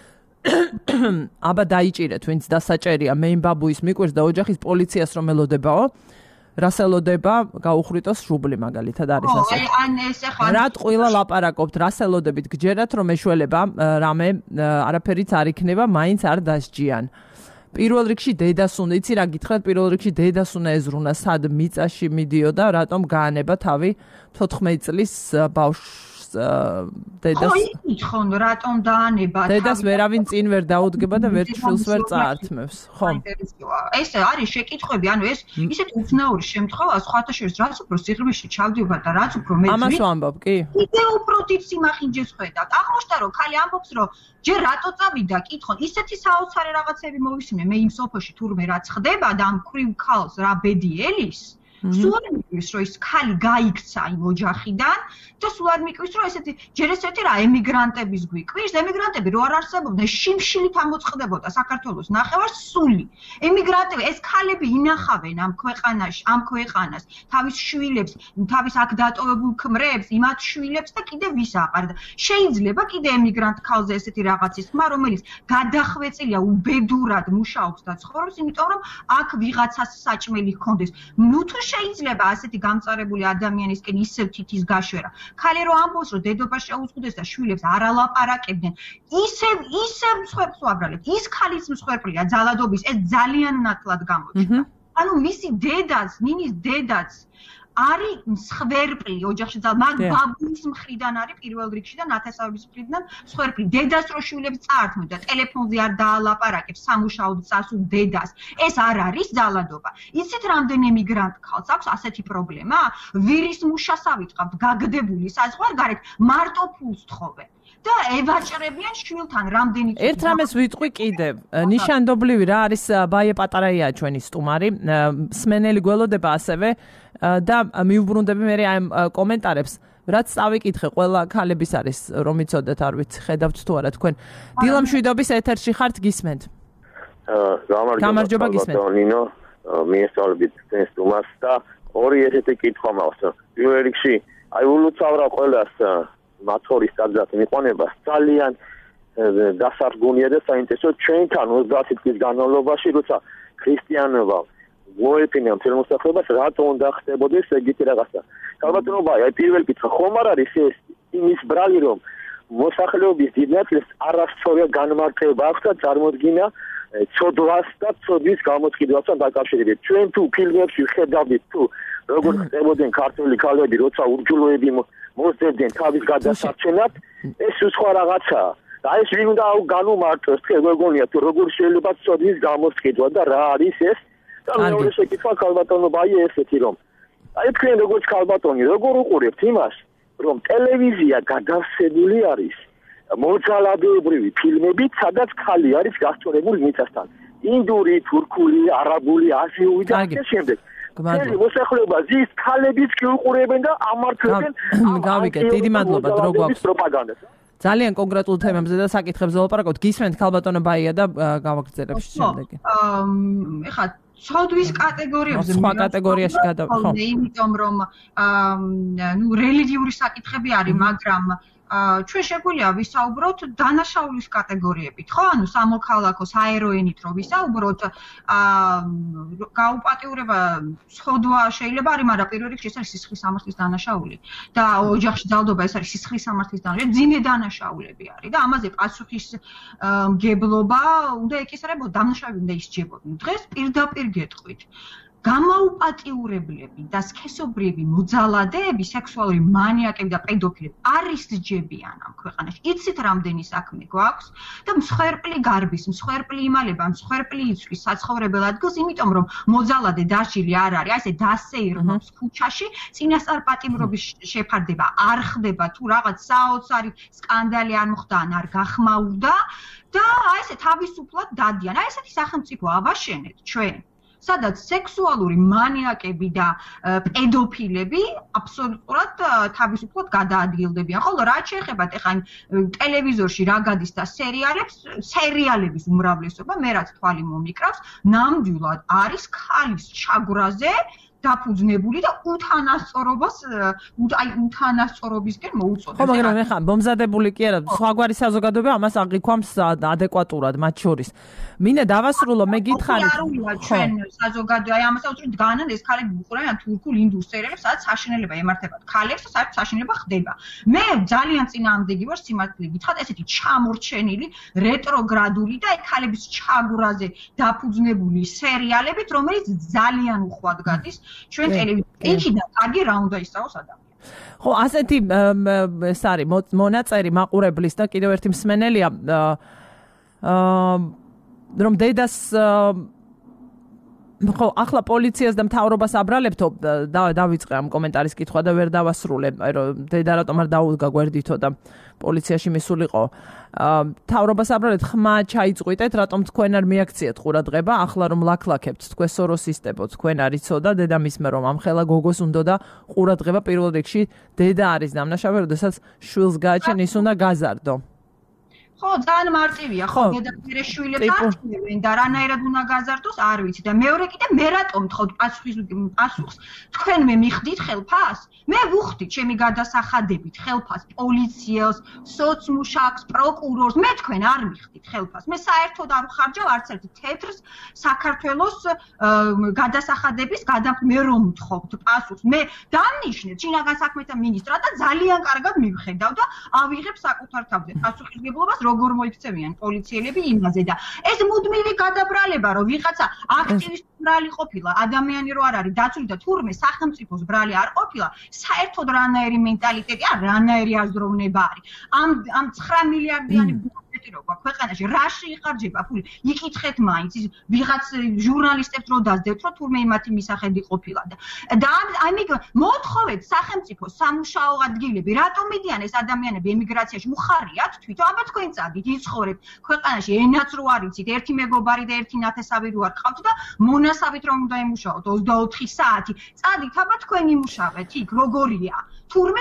აბა დაიჭირეთ, ვინც დასაჭერია მეინ ბაბუის მიკვირს და ოჯახის პოლიციას რომ ელოდებაო. რას ელოდება, გაუხრიტოს შუბლი მაგალითად არის ასე. ან ეს ახლა რა ტყუილა ლაპარაკობთ, რას ელოდებით, გჯერათ რომ ეშველება რამე არაფერიც არ იქნება, მაინც არ დასჯიან. პირველ რიგში დედას უნდა, იცი რა გითხრათ, პირველ რიგში დედას უნდა ეზრუნა, სად მიწაში მიდიოდა, რატომ გაანება თავი 14 წლის ბავშვს დედას. ხო, იკითხონ, რატომ დაანება თავი. დედას ვერავინ წინ ვერ დაუდგება და ვერ შვილს ვერ წაართმევს, ხო? ეს არის შეკითხვები, ანუ ეს ისეთი უცნაური შემთხვევა, სხვათა შორის რაც უფრო სიღრმეში ჩავდივარ და რაც უფრო მე ამას ვამბობ, კი? კიდე უფრო დიდ სიმახინჯეს ხედავთ. აღმოჩნდა რომ ხალი ამბობს რომ ჯერ რატო წავიდა, კითხონ, ისეთი საოცარი რაღაცები მოვისმე მე იმ სოფოში თურმე რაც ხდება და ამ ქრივ ქალს რა ბედი ელის. სულ არ მიკვის რომ ის ხალი გაიქცა იმ ოჯახიდან და სულ არ მიკვის რომ ესეთი ჯერ ესეთი რა ემიგრანტების გვიკვირს, ემიგრანტები რო არ არსებობდნენ, შიმშილით ამოწყდებოდა საქართველოს ნახევარს სული. ემიგრანტები, ეს ქალები ინახავენ ამ ქვეყანას, თავის შვილებს, თავის აქ დატოვებულ ქმრებს, იმათ შვილებს და კიდე ვის აყარ. შეიძლება კიდე ემიგრანტ ქალზე ესეთი რაღაცის ხმა, რომელიც გადახვეწილია უბედურად მუშაობს და ცხოვრობს, იმიტომ რომ აქ ვიღაცას საჭმელი ჰქონდეს. ნუ თუ შეიძლება ასეთი გამწარებული ადამიანისკენ ისევ თითის გაშვერა. ხალი რომ ამბობს რომ დედობა შეუზღუდეს და შვილებს არ ალაპარაკებდნენ, ისევ მსხვერპლს ვაბრალებთ. ის ქალიც მსხვერპლია ძალადობის, ეს ძალიან ნათლად გამოჩნდა. ანუ მისი დედაც, ნინის დედაც არის მსხვერპლი ოჯახში და მაგ ბაბუის მხრიდან არის პირველ რიგში და ნათესავების მხრიდან მსხვერპლი. დედას რო შვილებს წაართმევ და ტელეფონზე არ დაალაპარაკებს სამუშაოდ წასულ დედას. ეს არ არის ძალადობა. იცით რამდენი ემიგრანტ ქალს აქვს ასეთი პრობლემა? ვირის მუშასავით ყავთ გაგდებული საზღვარგარეთ, მარტო ფულს თხოვენ. და ევაჭრებიან შვილთან რამდენი ერთ რამეს ვიტყვი კიდევ ნიშანდობლივი რა არის ბაიე პატარაია ჩვენი სტუმარი სმენელი გველოდება ასევე და მიუბრუნდები მე ამ კომენტარებს რაც წავიკითხე ყველა ქალების არის რომ იცოდეთ არ ვიცი ხედავთ თუ არა თქვენ დილამშვიდობის ეთერში ხართ გისმენთ გამარჯობა გისმენთ ნინო მიესწავლებით თქვენ სტუმარს და ორი ესეთი კითხვა მაქვს პირველ რიგში აი ულუცავრა ყველას მათორის საძათ მიყვანება ძალიან დასარგუნია და საინტერესო ჩვენთან 30 წლის განმავლობაში როცა ქრისტიანობა მოეფინა მთელ მოსახლეობას რატო უნდა ხდებოდეს ეგეთი რაღაცა ალბათობა აი პირველ კითხვა ხომ არ არის ეს იმის ბრალი რომ მოსახლეობის დიდ ნაწილს არასწორია განმარტება აქვს და წარმოდგინა ცოდვას და ცოდვის გამოწყობასთან დაკავშირებით ჩვენ თუ ფილმებში ხედავთ თუ როგორ ხდებოდნენ ქართული ქალები როცა ურჯულოები მოსდებდნენ თავის გადასარჩენად ეს სხვა რაღაცაა და ეს ვინ უნდა განუმარტოს თქვენ გეგონია თუ როგორ შეიძლება ცოდვის გამოწყობა და რა არის ეს და მეორე შეკითხვა ქალბატონო ბაიე ესეთი რომ აი თქვენ როგორც ქალბატონი როგორ უყურებთ იმას რომ ტელევიზია გადავსებული არის მოძალადეობრივი ფილმებით სადაც ხალი არის გასწორებული მიწასთან ინდური, თურქული, არაბული, აზიური და ასე შემდეგ გმადლობა მოსახლეობა ზის ქალებიც კი უყურებენ და ამართლებენ გავიგეთ დიდი მადლობა დრო გვაქვს პროპაგანდას ძალიან კონკრეტულ თემებზე და საკითხებზე ვლაპარაკობთ გისმენთ ქალბატონო ბაია და გავაგრძელებ შემდეგი ეხლა ცოდვის კატეგორიებზე სხვა კატეგორიაში გადავხო იმიტომ რომ ნუ რელიგიური საკითხები არის მაგრამ ჩვენ შეგვიძლია ვისაუბროთ დანაშაულის კატეგორიებით, ხო? ანუ სამოქალაქო საეროენით რო ვისაუბროთ, გაუპატიურება სხდვა შეიძლება არის, მაგრამ პირველ რიგში ეს არის სისხლის სამართლის დანაშაული და ოჯახში ძალადობა ეს არის სისხლის სამართლის დანაშაული, ძიმე დანაშაულები არის და ამაზე პასუხისმგებლობა უნდა ეკისრებოდა, დამნაშავე უნდა ისჯებოდნენ. დღეს პირდაპირ გეტყვით. გამაუპატიურებლები და სქესობრივი მოძალადეები, სექსუალური მანიაკები და პედოფილები არის ჯებიან ამ ქვეყანაში. იცით რამდენი საქმე გვაქვს და მსხვერპლი გარბის, მსხვერპლი იმალება, მსხვერპლი იცვლის საცხოვრებელ ადგილს, იმიტომ რომ მოძალადე დასჯილი არ არის, აი ესე დასეირნობს ქუჩაში, წინასწარ პატიმრობის შეფარდება არ ხდება თუ რაღაც საოცარი სკანდალი არ მოხდა ან არ გახმაურდა და აი ესე თავისუფლად დადიან. აი ესეთი სახელმწიფო ავაშენეთ ჩვენ. სადაც სექსუალური მანიაკები და პედოფილები აბსოლუტურად თავისუფლად გადაადგილდებიან. ხოლო რაც შეეხება ეხლა ტელევიზორში რა გადის და სერიალების უმრავლესობა, მე რაც თვალი მომიკრავს, ნამდვილად არის ქალის ჩაგვრაზე დაფუძნებული და უთანასწორობისკენ მოუწოდებს. ხო, მაგრამ ეხლა მომზადებული კი არა, სხვაგვარი საზოგადოება ამას აღიქვამს ადეკვატურად მათ შორის. მინდა დავასრულო, მე გითხარით. ჩვენ საზოგადოება, აი ამასაც ვთქვით, განან ეს ქალები უყურებენ ამ თურქულ ინდუს სერიალებს, სადაც საშინელება ემართებათ ქალებს და საერთოდ საშინელება ხდება. მე ძალიან წინააღმდეგი ვარ სიმართლე გითხრათ, ესეთი ჩამორჩენილი, რეტროგრადული და აი ქალების ჩაგვრაზე დაფუძნებული სერიალებით, რომელიც ძალიან უხვად გადის ჩვენ ტელევიზიაში. იქიდან კარგი რა უნდა ისწავლოს ადამიანს. ხო, ასეთი ეს არის მონაწერი მაყურებლის და კიდევ ერთი მსმენელია რომ დედას ხო, ახლა პოლიციას და მთავრობას აბრალებთო დავიწყე ამ კომენტარის კითხვა და ვერ დავასრულე, რომ დედა რატომ არ დაუდგა გვერდითო და პოლიციაში მისულიყო. მთავრობას აბრალებთ, ხმა ჩაიწყვიტეთ, რატომ თქვენ არ მიაქციეთ ყურადღება, ახლა რომ ლაქლაქებთ, თქვენ სოროსისტებო, თქვენ არ იცოდა დედამისმა რომ ამხელა გოგოს უნდა და ყურადღება პირველ რიგში დედა არის დამნაშავე, როდესაც შვილს გააჩენ, ის უნდა გაზარდო. ხო, ძალიან მარტივია, ხო, დედაფერე შვილებს არჩევენ და რანაირად უნდა გაზარდოს, არ ვიცი და მეორე კიდე მე რატომ თხოვთ პასუხს, თქვენ მე მიხდით ხელფას? მე ვუხდით ჩემი გადასახადებით ხელფას პოლიციელს, სოცმუშაკს, პროკურორს, მე თქვენ არ მიხდით ხელფას. მე საერთოდ არ ვხარჯავ არც ერთ თეთრს საქართველოს გადასახადების მე რომ ვთხოვთ პასუხს. მე დამნიშნეთ შინაგან საქმეთა მინისტრად და ძალიან კარგად მივხედავ და ავიღებ საკუთარ თავზე პასუხისმგებლობას როგორ მოიქცევიან პოლიციელები იმაზე და ეს მუდმივი გადაბრალება რომ ვიღაცა აქტივისტი ბრალი ყოფილა ადამიანი რო არ არის დაცული და თურმე სახელმწიფოს ბრალი არ ყოფილა საერთოდ რანაირი მენტალიტეტი ან რანაირი აზროვნება არის ამ 9 მილიარდიანი ბიუჯეტი რო გვაქვს ქვეყანაში რაში იხარჯება ფული იკითხეთ მაინც ის ვიღაც ჟურნალისტებს რო დაძდეთ რომ თურმე იმათი მისახედი ყოფილა და ამით მოთხოვეთ სახელმწიფოს სამუშაო ადგილები რატომ მიდიან ეს ადამიანები ემიგრაციაში უხარიათ თვითონ აბა თქვენ წადით იცხოვრეთ ქვეყანაში ენაც რო არ იცით ერთი მეგობარი და ერთი ნათესავი რო არ ყავთ და მონასავით რომ უნდა იმუშაოთ 24 საათი წადით აბა თქვენ იმუშავეთ იქ როგორია თურმე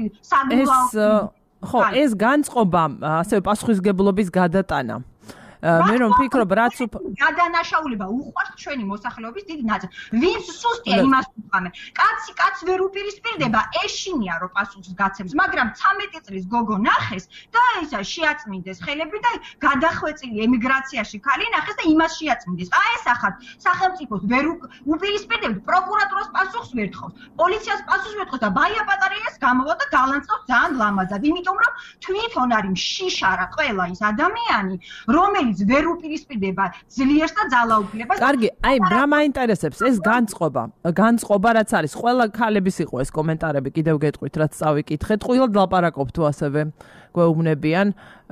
საგულაო ხო ეს განწყობა ასევე პასუხისგებლობის გადატანა მე რომ ვფიქრობ რაც გადანაშაულება უყვართ ჩვენი მოსახლეობის დიდი ნაწილი ვინც სუსტია იმას ვუყამე კაცს ვერ უპირისპირდება ეშინია რომ პასუხს გაცემს მაგრამ 13 წლის გოგო ნახეს და ისა შეაწმინდეს ხელები და გადახვეწილი ემიგრაციაში ქალი ნახეს და იმას შეაწმინდეს აი ეს ახლა სახელმწიფოს ვერ უპირისპირდებთ პროკურატურას პასუხს ვერ თხოვს პოლიციას პასუხს ვერ თხოვს და ბაია პატარიას გამოვა და გალანწავს ძალიან ლამაზად იმიტომ რომ თვითონ არის მშიშარა ყველა ის ადამიანი რომელიც ვერ უპირისპირდება ძლიერს და ძალაუფლებას. კარგი, აი რა მაინტერესებს ეს განწყობა რაც არის. ყველა ქალების იყო ეს კომენტარები, კიდევ გეტყვით რაც წავიკითხეთ. ყვილად ლაპარაკობ თუ ასევე გვეუბნებიან.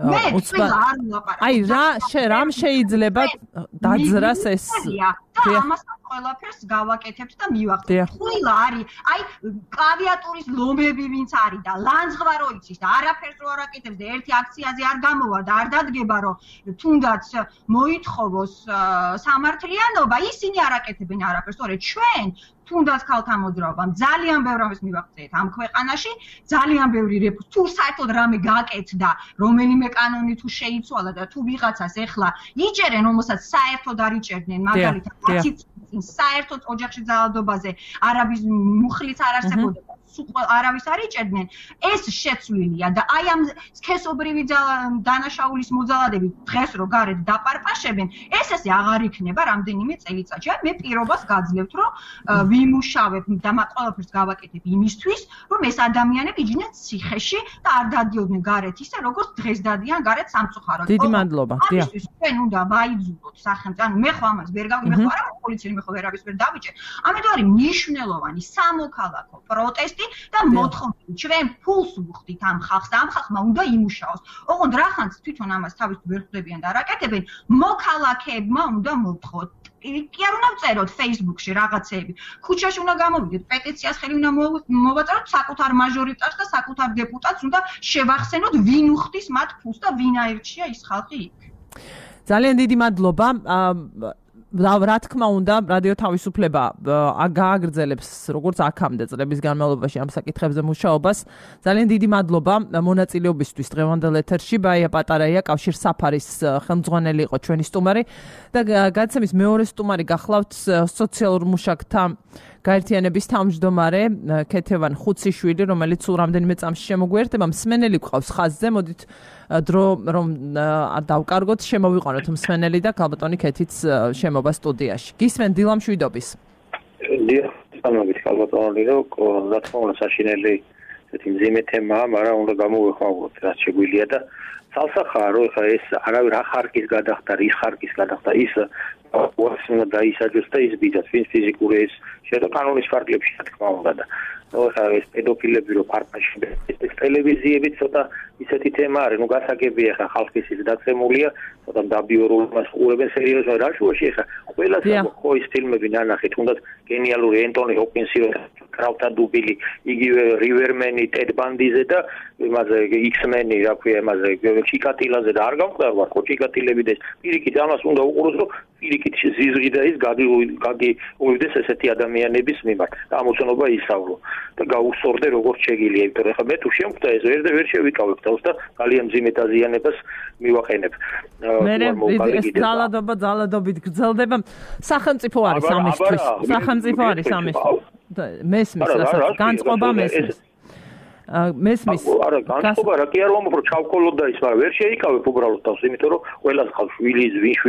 აი რამ შეიძლება დაძრას ეს ამას ყველაფერს გავაკეთებთ და მივახდით. ყვილა არის, აი კლავიატურის ლომები ვინც არის და ლანძღვარო იცის და არაფერს რო არ აკეთებს და ერთი აქციაზე არ გამოვა და არ დადგება რომ თუნდაც მოითხოვოს სამართლიანობა, ისინი არ აკეთებენ არაფერს. თორე ჩვენ თუნდაც ქალთა მოძრაობამ ძალიან ბევრ ამას მივახცეთ ამ ქვეყანაში, ძალიან ბევრი თუ საერთოდ რამე გაკეთდა, რომელიმე კანონი თუ შეიცვალა და თუ ვიღაცას ეხლა იჭერენ, რომელსაც საერთოდ არ იჭერდნენ, მაგალითად, საერთოდ ოჯახში ძალადობაზე არაბის მუხლიც არ არსებობდა. არავის არ იჭერდნენ ეს შეცვლილია და აი ამ სქესობრივი დანაშაულის მოძალადები დღეს რო გარეთ დაპარპაშებენ ეს ესე აღარ იქნება რამდენიმე წელიწადში მე პირობას გაძლევთ რომ ვიმუშავებ და ყველაფერს გავაკეთებ იმისთვის რომ ეს ადამიანები იჯდნენ ციხეში და არ დადიოდნენ გარეთ ისე როგორც დღეს დადიან გარეთ სამწუხაროდ დიდი მადლობა ამისთვის ჩვენ უნდა ვაიძულოთ სახელმწიფოს ანუ მე ხო ამას ვერ გავიგე მე ხო არა პოლიციელი მე ხო ვერავის ვერ დავიჭერ ამიტომ არის მნიშვნელოვანი სამოქალაქო პროტესტი და მოთხოვნები ჩვენ ფულს ვუხდით ამ ხალხს და ამ ხალხმა უნდა იმუშაოს. ოღონდ რახანს თვითონ ამას თავის ვერ ხვდებიან და არ აკეთებენ, მოქალაქეებმა უნდა მოთხოვოთ. კი არ უნდა ვწეროთ Facebook-ში რაღაცეები. ქუჩაში უნდა გამოვიდეთ, პეტიციას ხელი უნდა მოვაწეროთ საკუთარ მაჟორიტარს და საკუთარ დეპუტატს უნდა შევახსენოთ ვინ უხდის მათ ფულს და ვინ აირჩია ის ხალხი იქ. ძალიან დიდი მადლობა. რა თქმა უნდა, რადიო თავისუფლება გააგრძელებს როგორც აქამდე წლების განმავლობაში ამ საკითხებზე მუშაობას. ძალიან დიდი მადლობა მონაწილეობისთვის დღევანდელ ეთერში. ბაია პატარაია, კავშირ საფარის ხელმძღვანელი იყო ჩვენი სტუმარი და გადაცემის მეორე სტუმარი გახლავთ სოციალურ მუშაკთა გაერთიანების თავმჯდომარე ქეთევან ხუციშვილი, რომელიც სულ რამდენიმე წამში შემოგვიერთება. მსმენელი გვყავს ხაზზე, მოდით დრო რომ დავკარგოთ, შემოვიყვანოთ მსმენელი და ქალბატონი ქეთიც შემოვა სტუდიაში. გისმენ დილა მშვიდობის. დიახ, სამაგით ქალბატონი, რომ რა თქმა უნდა საშინელი ესეთი მძიმე თემაა, მაგრამ უნდა გამოვეხმაუროთ რაც შეგვიძლია და ცალსახაა, რომ ეხლა ეს არავის რა ხარკის გადახდა, რის ხარკის გადახდა, ის უასუნა დაისაჯოს და ის ბიძას, ვინც ფიზიკური ეს შედა კანონის ფარგლებში რა თქმა უნდა და ეხლა ეს პედოფილები რო ფარფაში ტელევიზიები ცოტა ისეთი თემა არის, ნუ გასაგებია ეხლა ხალხის ის დაწემულია, ცოტა დაბიორულობას ყურებენ სერიოზულად რა შუაში ეხლა ყველა ხო ის ფილმები ნანახი, თუნდაც გენიალური ენტონი ჰოპკინსი რო კრავთა დუბილი, იგივე რივერმენი, ტედ ბანდიზე და იმაზე X-Men-ი, რა ქვია, იმაზე ჩიკატილაზე და არ გამყარვა ხო ჩიკატილები და პირიქით ამას უნდა უყუროს, რომ პირიქით ზიზღი და ის გაგიუვიდეს ესეთი ადამიანების მიმართ. და ამოცნობა ისავლო და გაუსწორდე როგორც შეგიძლია, იმიტომ რომ ეხლა მე თუ შემხვდა ეს ვერ შევიკავებ თავს და ძალიან მძიმე დაზიანებას მივაყენებ. მე ეს ძალადობით გრძელდება. სახელმწიფო არის ამისთვის. სახელმწიფო არის ამისთვის. მესმის რასაც განწყობა მესმის. მესმის. არა, განწყობა რა კი არ ვამბობ, რომ ჩავკოლოდა ის, მაგრამ ვერ შეიკავებ უბრალოდ თავს, იმიტომ რომ ყველას ხავს შვილი,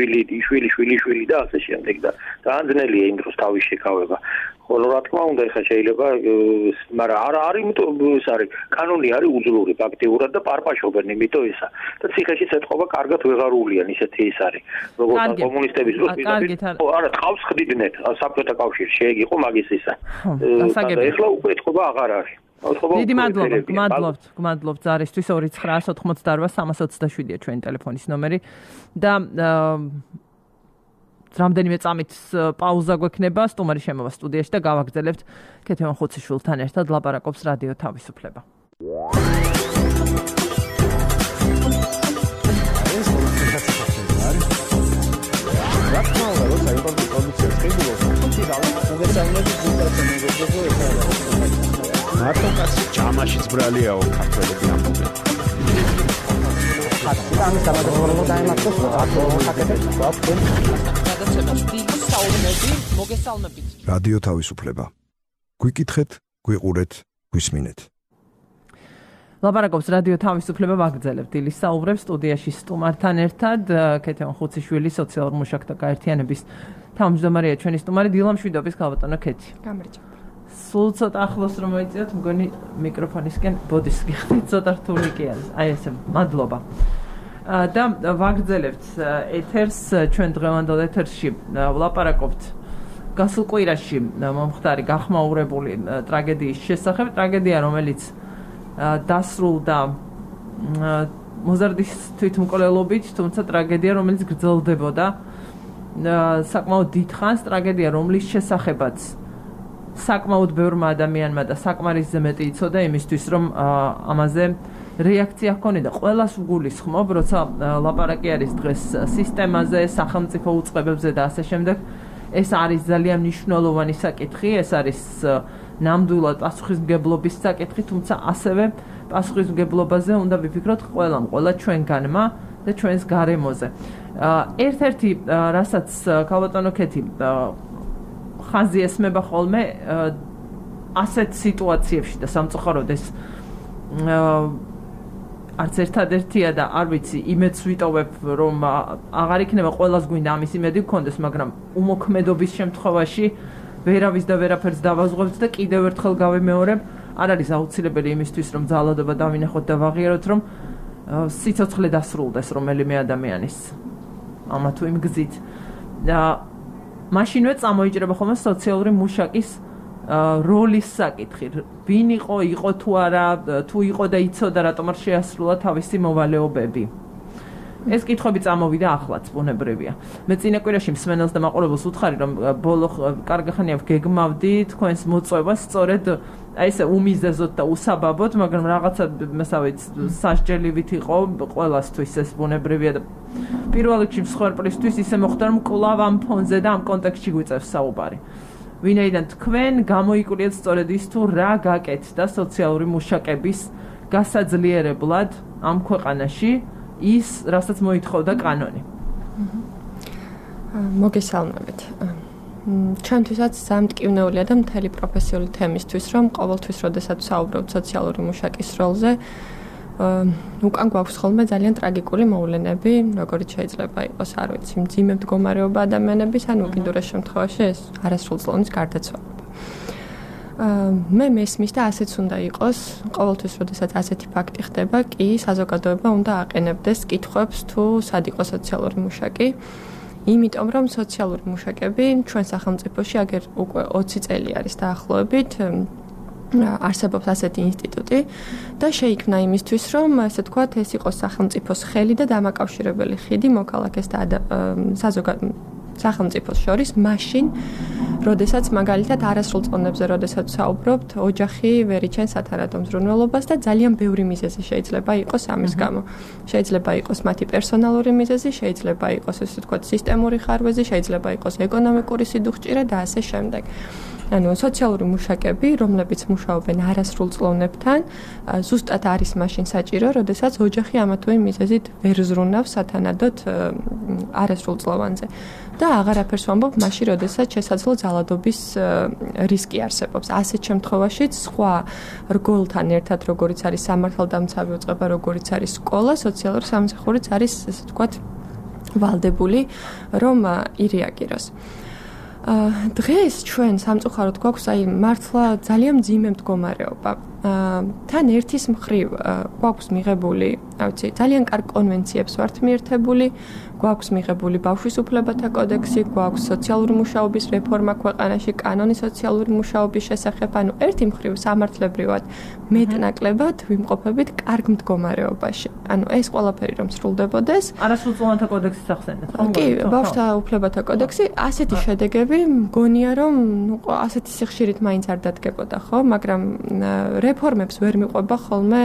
შვილი და ასე შემდეგ და ძალიან იმ დროს თავის შეკავება. ხოლო რა თქმა უნდა, ეხლა შეიძლება, მაგრამ არა არის, იმიტომ ეს არის კანონი არის უძლური ფაქტიურად და პარპაშობენ, იმიტომ ისა. და ციხეში ეთყობა კარგად ვეღარულიან, ისეთი ის არის. როგორც კომუნისტების დროს არა, თავს ხდიდნენ საბჭოთა კავშირში, ეგ იყო მაგის ისა. და ეხლა უკვე ეთყობა აღარ არის. დიდი გმადლობთ ზარისთვის 29988 ჩვენი ტელეფონის ნომერი და რამდენიმე წამით პაუზა გვექნება, სტუმარი შემოვა სტუდიაში და გავაგრძელებთ ქეთევან ხუციშვილთან ერთად ლაპარაკობს რადიო თავისუფლება. მარტო კაცი ჭამაშიც ბრალიაო ქართველები ამბობენ. ამის დამადროულობა დაემართოს აკეთებს გვაქვს. რადიო თავისუფლება. გვიკითხეთ, გვიყურეთ, გვისმინეთ. ლაპარაკობს რადიო თავისუფლება ვაგრძელებთ დილის საუბრებს სტუდიაში სტუმართან ერთად ქეთევან ხუციშვილი სოციალურ მუშაკთა გაერთიანების თავმჯდომარეა ჩვენი სტუმარი დილა მშვიდობის ქალბატონო ქეთი. გამარჯობა. სულ ცოტა ახლოს რომ მოიწიოთ, მგონი მიკროფონისკენ ბოდის გიხდით, ცოტა რთული კი არის. აი ესე, მადლობა. და ვაგრძელებთ ეთერს ჩვენ დღევანდელ ეთერში ვლაპარაკობთ გასულ კვირაში მომხდარი გახმაურებული ტრაგედიის შესახებ, ტრაგედია რომელიც დასრულდა მოზარდის თვითმკვლელობით, თუმცა ტრაგედია რომელიც გრძელდებოდა საკმაოდ დიდხანს, ტრაგედია რომლის შესახებაც საკმაოდ ბევრმა ადამიანმა და საკმარისზე მეტი იცოდა იმისთვის რომ ამაზე რეაქცია ჰქონოდა. ყველას ვგულისხმობ, როცა ლაპარაკი არის დღეს სისტემაზე, სახელმწიფო უწყებებზე და ასე შემდეგ, ეს არის ძალიან მნიშვნელოვანი საკითხი, ეს არის ნამდვილად პასუხისმგებლობის საკითხი, თუმცა ასევე პასუხისმგებლობაზე უნდა ვიფიქროთ ყველა ჩვენგანმა და ჩვენს გარემოზე. ერთ-ერთი რასაც ქალბატონო ქეთი ხაზი ესმება ხოლმე ასეთ სიტუაციებში და სამწუხაროდ ეს არც ერთადერთია და არ ვიცი, იმედს ვიტოვებ, რომ აღარ იქნება ყველას გვინდა ამის იმედი გქონდეს, მაგრამ უმოქმედობის შემთხვევაში ვერავის და ვერაფერს დავაზღვევთ და კიდევ ერთხელ გავიმეორებ, არ არის აუცილებელი იმისთვის, რომ ძალადობა დავინახოთ და ვაღიაროთ, რომ სიცოცხლე დასრულდეს რომელიმე ადამიანის ამა თუ იმ გზით. და მაშინვე წამოიჭრება ხოლმე სოციალური მუშაკის როლის საკითხი. ვინ იყო თუ არა, თუ იყო და იცოდა რატომ არ შეასრულა თავისი მოვალეობები. ეს კითხვები წამოვიდა ახლაც, ბუნებრივია. მე წინა კვირაში მსმენელს და მაყურებელს ვუთხარი, რომ ბოლო კარგი ხანია გეგმავდი თქვენს მოწვევას, სწორედ აი ესე უმიზეზოდ და უსაბაბოდ, მაგრამ რაღაცა მასავით სასჯელივით იყო ყველასთვის ეს ბუნებრივია და პირველ რიგში მსხვერპლისთვის ისე მოხდა, რომ კლავ ამ ფონზე და ამ კონტექსტში გვიწევს საუბარი. ვინაიდან თქვენ გამოიკურიეთ სწორედ ის თუ რა გაკეთდა სოციალური მუშაკების გასაძლიერებლად ამ ქვეყანაში ის, რასაც მოითხოვდა კანონი. მოგესალმებით. ჩვენთვისაც სამტკივნეულია და მთელი პროფესიული თემისთვის, რომ ყოველთვის, როდესაც ვსაუბრობთ სოციალური მუშაკის როლზე, უკან გვაქვს ხოლმე ძალიან ტრაგიკული მოვლენები, როგორც შეიძლება იყოს, არ ვიცი, მძიმე მდგომარეობა ადამიანების, ან უკიდურეს შემთხვევაში ეს არასრულწლოვნის გარდაცვალება. მე მესმის და ასეც უნდა იყოს, ყოველთვის, როდესაც ასეთი ფაქტი ხდება, კი საზოგადოება უნდა აყენებდეს კითხვებს თუ სად იყო სოციალური მუშაკი. იმიტომ რომ სოციალური მუშაკები ჩვენ სახელმწიფოში აგერ უკვე 20 წელი არის დაახლოებით არსებობს ასეთი ინსტიტუტი და შეიქმნა იმისთვის რომ ასე ვთქვათ ეს იყოს სახელმწიფოს ხელი და დამაკავშირებელი ხიდი მოქალაქეს და სახელმწიფოს შორის მაშინ როდესაც მაგალითად არასრულწლოვნებზე როდესაც ვსაუბრობთ ოჯახი ვერ იჩენს სათანადო მზრუნველობას და ძალიან ბევრი მიზეზი შეიძლება იყოს ამის გამო. შეიძლება იყოს მათი პერსონალური მიზეზი, შეიძლება იყოს ასე ვთქვათ სისტემური ხარვეზი, შეიძლება იყოს ეკონომიკური სიდუხჭირა და ასე შემდეგ. ანუ სოციალური მუშაკები, რომლებიც მუშაობენ არასრულწლოვნებთან, ზუსტად არის მაშინ საჭირო, როდესაც ოჯახი ამა თუ იმ მიზეზით ვერ ზრუნავს სათანადოდ არასრულწლოვანზე. და აღარაფერს ვამბობ მაშინ, როდესაც შესაძლო ძალადობის რისკი არსებობს. ასეთ შემთხვევაშიც სხვა რგოლთან ერთად, როგორიც არის სამართალდამცავი უწყება, როგორიც არის სკოლა, სოციალური სამსახურიც არის, ასე ვთქვათ, ვალდებული, რომ ირეაგიროს. დღეს ჩვენ სამწუხაროდ გვაქვს აი მართლა ძალიან მძიმე მდგომარეობა. თან ერთის მხრივ გვაქვს მიღებული, რა ვიცი, ძალიან კარგ კონვენციებს ვართ მიერთებული, გვაქვს მიღებული ბავშვის უფლებათა კოდექსი, გვაქვს სოციალური მუშაობის რეფორმა ქვეყანაში, კანონი სოციალური მუშაობის შესახებ, ანუ ერთი მხრივ სამართლებრივად მეტნაკლებად ვიმყოფებით კარგ მდგომარეობაში. ანუ ეს ყველაფერი რომ სრულდებოდეს, არასრულწლოვანთა კოდექსის ახსენეთ, ხო? კი, ბავშვთა უფლებათა კოდექსი, ასეთი შედეგები მგონია რომ ასეთი სიხშირით მაინც არ დადგებოდა, ხო? მაგრამ რეფორმებს ვერ მიყვება ხოლმე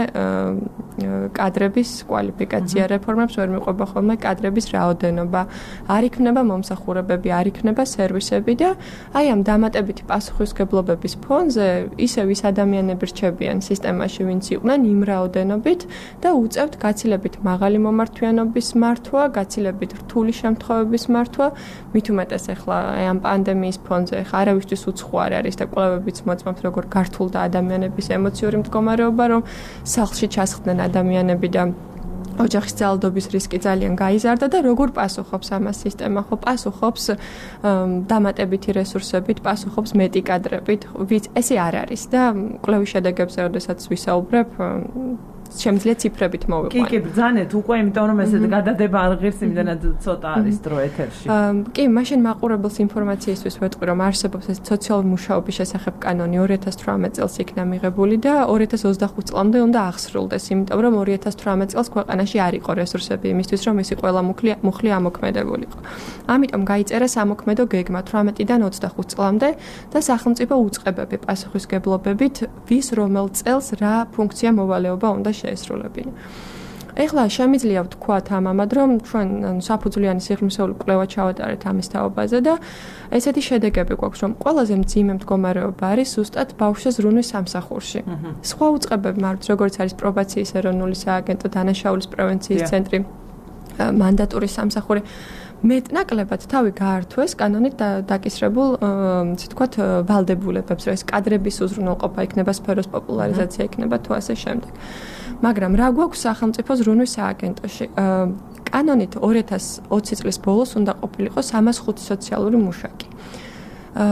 კადრების კვალიფიკაცია, რეფორმებს ვერ მიყვება ხოლმე კადრების რაოდენობა, არ იქნება მომსახურებები, არ იქნება სერვისები და აი ამ დამატებითი პასუხისმგებლობების ფონზე ისევ ის ადამიანები რჩებიან სისტემაში, ვინც იყვნენ იმ რაოდენობით და უწევთ გაცილებით მაღალი მომართვიანობის მართვა, გაცილებით რთული შემთხვევების მართვა, მით უმეტეს ახლა აი ამ პანდემიის ფონზე ახლა არავისთვის უცხო არ არის და კვლევებიც მოწმობთ როგორ გართულდა ადამიანების ემოციური მდგომარეობა, რომ სახლში ჩასხდნენ ადამიანები და ოჯახის ძალადობის რისკი ძალიან გაიზარდა და როგორ პასუხობს ამას სისტემა, ხო პასუხობს დამატებითი რესურსებით, პასუხობს მეტი კადრებით, ვიც ესე არ არის და კვლევის შედეგებზე როდესაც ვისაუბრებ შემიძლია ციფრებით მოვიყვანო. კი, ბრძანეთ უკვე, იმიტომ რომ ესეთ გადადება არ ღირს, იმდენად ცოტა არის დრო ეთერში. კი, მაშინ მაყურებელს ინფორმაციისთვის ვეტყვი, რომ არსებობს ეს სოციალური მუშაობის შესახებ კანონი 2018 წელს იქნა მიღებული და 2025 წლამდე უნდა აღსრულდეს, იმიტომ რომ 2018 წელს ქვეყანაში არ იყო რესურსები იმისთვის, რომ ისი ყველა მუხლი ამოქმედებულიყო. ამიტომ გაიწერა სამოქმედო გეგმა 18-დან 25 წლამდე და სახელმწიფო უწყებები პასუხისმგებლობებით, ვის რომელ წელს რა ფუნქცია მოვალეობა უნდა შეესრულებინა. ეხლა შემიძლია ვთქვათ ამამად, რომ ჩვენ საფუძვლიანი სიღრმისეული კვლევა ჩავატარეთ ამის თაობაზე და ესეთი შედეგები გვაქვს, რომ ყველაზე მძიმე მდგომარეობა არის ზუსტად ბავშვთა ზრუნვის სამსახურში. სხვა უწყებები მართ, როგორც არის პრობაციის ეროვნული სააგენტო, დანაშაულის პრევენციის ცენტრი, მანდატური სამსახური მეტნაკლებად თავი გაართვეს კანონით დაკისრებულ, ასე ვთქვათ, ვალდებულებებს, რომ ეს კადრების უზრუნველყოფა იქნება, სფეროს პოპულარიზაცია იქნება თუ ასე შემდეგ. მაგრამ რა გვაქვს სახელმწიფო ზრუნვის სააგენტოში? კანონით 2020 წლის ბოლოს უნდა ყოფილიყო 305 სოციალური მუშაკი.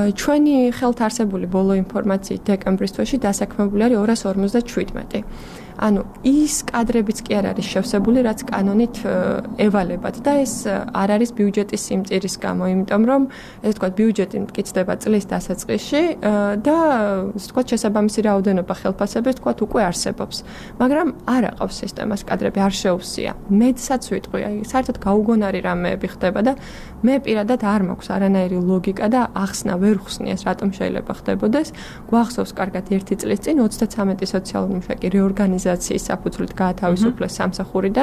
ჩვენი ხელთ არსებული ბოლო ინფორმაციით დეკემბრის თვეში დასაქმებული არის 257. ანუ ის კადრებიც კი არ არის შევსებული, რაც კანონით ევალებათ და ეს არ არის ბიუჯეტის სიმწირის გამო, იმიტომ რომ ესე ვთქვათ, ბიუჯეტი მტკიცდება წლის დასაწყისში და ესე ვთქვათ, შესაბამისი რაოდენობა ხელფასების ვთქვათ, უკვე არსებობს. მაგრამ არ აყავს სისტემას კადრები, არ შეუსია. მეცაც ვიტყვი, აი საერთოდ გაუგონარი რამეები ხდება და მე პირადად არ მაქვს არანაირი ლოგიკა და ახსნა ვერ ვხსნი ეს რატომ შეიძლება ხდებოდეს. გვახსოვს კარგად 1 წლის წინ 33 სოციალური მუშაკი რეორგანიზაციის საფუძვლით გაათავისუფლეს სამსახურიდან.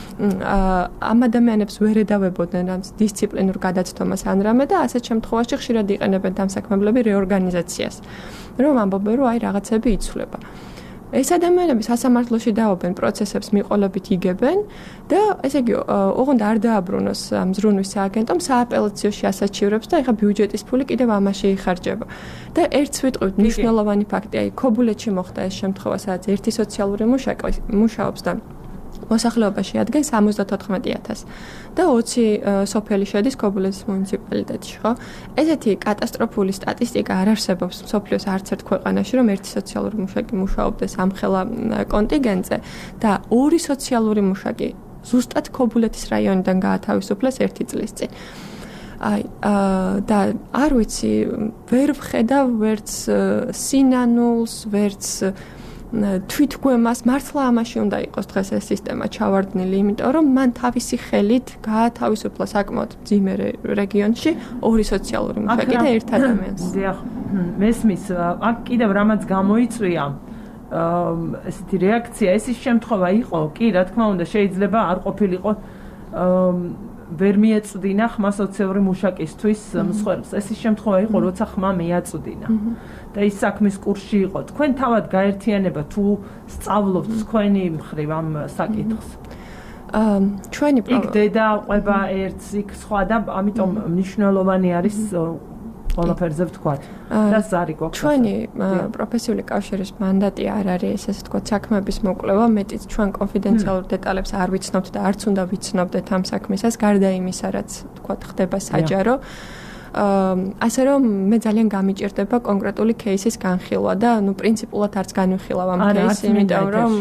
ამ ადამიანებს ვერ ედავებოდნენ რამს დისციპლინურ გადაცდომას ან რამე და ასეთ შემთხვევაში ხშირად იყენებენ დამსაქმებლები რეორგანიზაციას. რომ ამბობენ, რომ აი რაღაცები იცვლება. ეს ადამიანები სასამართლოში დაობენ პროცესებს მიყოლებით იგებენ და ესე იგი ოღონდ არ დააბრუნოს მზრუნვის სააგენტომ სააპელაციოში ასაჩივრებს და ეხა ბიუჯეტის ფული კიდევ ამაში იხარჯება. და ერთს ვიტყვით მნიშვნელოვანი ფაქტი, აი ქობულეთში მოხდა ეს შემთხვევა, სადაც ერთი სოციალური მუშაკი მუშაობს და მოსახლეობაში ადგენს 74,000 და 20 სოფელი შედის ქობულეთის მუნიციპალიტეტში, ხო? ესეთი კატასტროფული სტატისტიკა არ არსებობს მსოფლიოს არც ერთ ქვეყანაში, რომ ერთი სოციალური მუშაკი მუშაობდეს ამხელა კონტინგენტზე და 2 სოციალური მუშაკი ზუსტად ქობულეთის რაიონიდან გაათავისუფლეს 1 წლის წინ. აი და არ ვიცი, ვერ ვხედავ ვერც სინანულს, ვერც თვითგვემას მართლა ამაში უნდა იყოს დღეს ეს სისტემა ჩავარდნილი, იმიტომ რომ მან თავისი ხელით გაათავისუფლა საკმაოდ მძიმე რეგიონში 2 სოციალური მუშაკი და 1 ადამიანს. დიახ, მესმის, აქ კიდევ რამაც გამოიწვია ესეთი რეაქცია, ეს ის შემთხვევა იყო, კი, რა თქმა უნდა, შეიძლება არ ყოფილიყო ვერ მიეწვდინა ხმა სოციალური მუშაკისთვის მსხვერპლს. ეს ის შემთხვევა იყო, როცა ხმა მიაწვდინა. და ის საქმის კურსში იყო. თქვენ თავად გაერთიანება თუ სწავლობთ თქვენი მხრივ ამ საკითხს? ჩვენი იქ დედა ყვება ერთს, იქ სხვა და ამიტომ მნიშვნელოვანი არის ყველაფერზე ვთქვათ. და ზარი გვაქვს. ჩვენი პროფესიული კავშირის მანდატი არ არის ესე ვთქვათ საქმეების მოკვლევა, მეტიც ჩვენ კონფიდენციალურ დეტალებს არ ვიცნობთ და არც უნდა ვიცნობდეთ ამ საქმისას, გარდა იმისა, რაც ვთქვათ ხდება საჯარო. ასე რომ მე ძალიან გამიჭირდება კონკრეტული кейსის განხილვა და ნუ პრინციპულად არც განვიხილავ ამ кейსს, იმიტომ რომ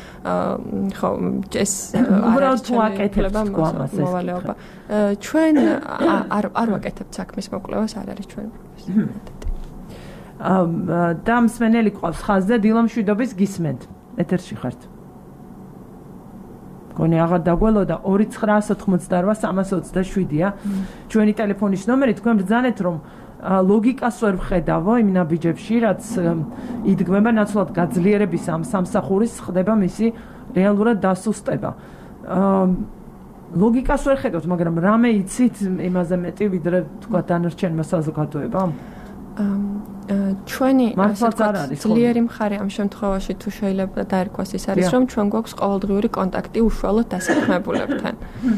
ხო ეს უბრალოდ თუ აკეთებთ ამას ეს მოვალეობა. ჩვენ არ ვაკეთებთ საქმის მოკვლევას, არ არის ჩვენ პროფესიונალები. და მსმენელი ყავს ხაზზე დილამშვიდობის გისმენთ. ეთერში ხართ. გონი აღარ დაგველოდა 2988327-ა ჩვენი ტელეფონის ნომერი. თქვენ ბრძანეთ რომ ლოგიკას ვერ ვხედავო იმ ნაბიჯებში, რაც იდგმება ნაცვლად გაძლიერების ამ სამსახურის ხდება მისი რეალურად დასუსტება. ლოგიკას ვერ ხედავთ, მაგრამ რამე იცით იმაზე მეტი ვიდრე თქვა დანარჩენმა საზოგადოებამ? ჩვენი ძლიერი მხარე ამ შემთხვევაში თუ შეიძლება დაერქვას ის არის, რომ ჩვენ გვაქვს ყოველდღიური კონტაქტი უშუალოდ დასაქმებულებთან.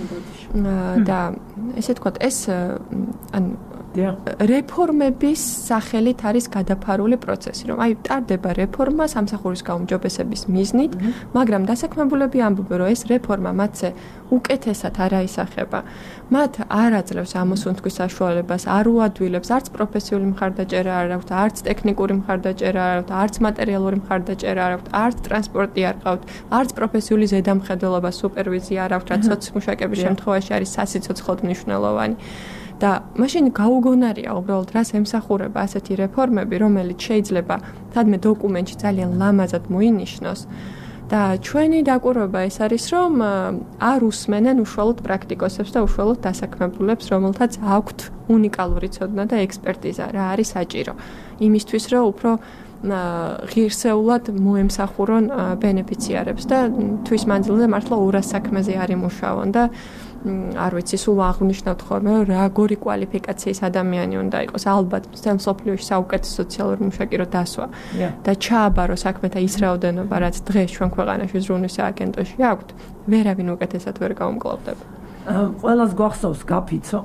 და ესე ვთქვათ, ეს ანუ რეფორმების სახელით არის გადაფარული პროცესი, რომ აი ტარდება რეფორმა სამსახურის გაუმჯობესების მიზნით, მაგრამ დასაქმებულები ამბობენ, რომ ეს რეფორმა მათზე უკეთესად არ აისახება. მათ არ აძლევს ამოსუნთქვის საშუალებას, არ უადვილებს არც პროფესიული მხარდაჭერა არ აქვს, არც ტექნიკური მხარდაჭერა არ აქვს, არც მატერიალური მხარდაჭერა არ აქვს, არც ტრანსპორტი არ ყავთ, არც პროფესიული ზედამხედველობა, სუპერვიზია არ აქვს, რაც სოციუმშაკების შემთხვევაში არის სასიცოცხლოდ მნიშვნელოვანი. და მაშინ გაუგონარია უბრალოდ რას ემსახურება ასეთი რეფორმები, რომელიც შეიძლება თადმე დოკუმენტში ძალიან ლამაზად მოინიშნოს. და ჩვენი დაკვირვება ეს არის, რომ არ უსმენენ უშუალოდ პრაქტიკოსებს და უშუალოდ დასაქმებულებს, რომელთაც აქვთ უნიკალური ცოდნა და ექსპერტიზა, რა არის საჭირო. იმისთვის, რომ უფრო ღირსეულად მოემსახურონ ბენეფიციარებს და თვის მანძილზე მართლა 200 საქმეზე არ იმუშაონ და არ ვიცი, სულ აღნიშნავთ ხოლმე, რომ როგორი კვალიფიკაციის ადამიანი უნდა იყოს. ალბათ მთელ მსოფლიოში საუკეთესო სოციალური მუშაკი რო დასვა და ჩააბარო საქმეთა ის რაოდენობა, რაც დღეს ჩვენ ქვეყანაში ზრუნვის სააგენტოში აქვთ, ვერავინ უკეთესად ვერ გაუმკლავდება. ყველას გვახსოვს გაფიცო,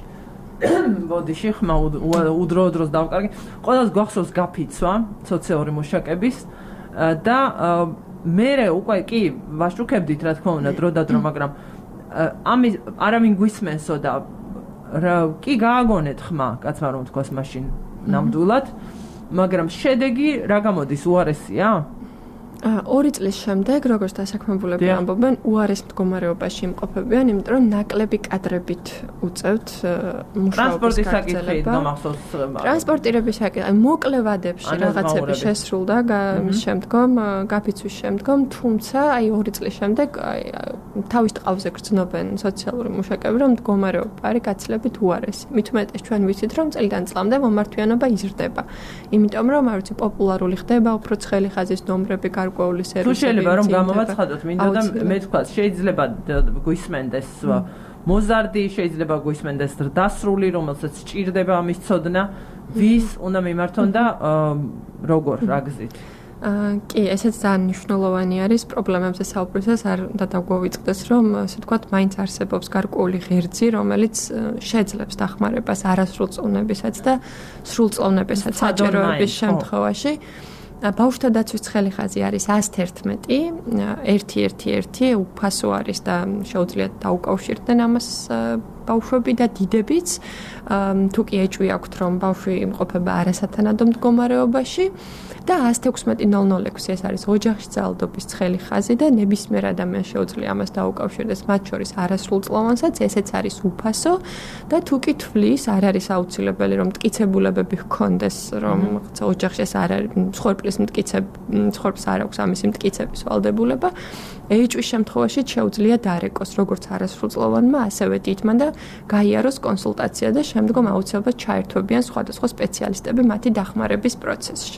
ბოდიში ხმა უდრო-დროს დავკარგი. ყველას გვახსოვს გაფიცვა სოციალური მუშაკების და მე უკვე კი ვაშუქებდით, რა თქმა უნდა, დრო და დრო, მაგრამ ამის არავინ გვისმენსო და კი გააგონეთ ხმა, კაცმა რომ თქვას მაშინ ნამდვილად, მაგრამ შედეგი რა გამოდის, უარესია? 2 წლის შემდეგ, როგორც დასაქმებულები ამბობენ, უარეს მდგომარეობაში იმყოფებიან, იმიტომ რომ ნაკლები კადრებით უწევთ მუშაობის გაგრძელება. ტრანსპორტირების საკითხი მოკლე ვადებში რაღაცები შესრულდა მის შემდგომ, გაფიცვის შემდგომ, თუმცა აი 2 წლის შემდეგ თავის ტყავზე გრძნობენ სოციალური მუშაკები, რომ მდგომარეობა არის გაცილებით უარესი. მით უმეტეს ჩვენ ვიცით, რომ წლიდან წლამდე მომართვიანობა იზრდება. იმიტომ რომ არ ვიცი, პოპულარული ხდება, უფრო ცხელი ხაზის ნომრები გარკვეული სერვისები. თუ შეიძლება რომ გამოვაცხადოთ, მინდა და მე თქვა, შეიძლება გვისმენდეს მოზარდი, შეიძლება გვისმენდეს დასრული, რომელსაც სჭირდება ამის ცოდნა, ვის უნდა მიმართონ და როგორ რა გზით. კი, ესეც ძალიან მნიშვნელოვანი არის პრობლემებზე საუბრისას არ უნდა დაგვავიწყდეს, რომ ასე ვთქვათ, მაინც არსებობს გარკვეული ღერძი, რომელიც შეძლებს დახმარებას არასრულწლოვნებისაც და სრულწლოვნებისაც საჭიროების შემთხვევაში. ბავშვთა დაცვის ცხელი ხაზი არის 111 უფასო არის და შეუძლიათ დაუკავშირდნენ ამას ბავშვები და დიდებიც. თუ კი ეჭვი აქვთ, რომ ბავშვი იმყოფება არასათანადო მდგომარეობაში და 116.006 ეს არის ოჯახში ძალადობის ცხელი ხაზი და ნებისმიერ ადამიანს შეუძლია ამას დაუკავშირდეს, მათ შორის არასრულწლოვანსაც, ესეც არის უფასო და თუ კი თვლის, არ არის აუცილებელი რომ მტკიცებულებები ჰქონდეს, რომ ოჯახში ეს არ არის მსხვერპლის მსხვერპლს არ აქვს ამისი მტკიცების ვალდებულება. ეჭვის შემთხვევაში შეუძლია დარეკოს როგორც არასრულწლოვანმა, ასევე დიდმა და გაიაროს კონსულტაცია და შემდგომ აუცილებლად ჩაერთვებიან სხვადასხვა სპეციალისტები მათი დახმარების პროცესში.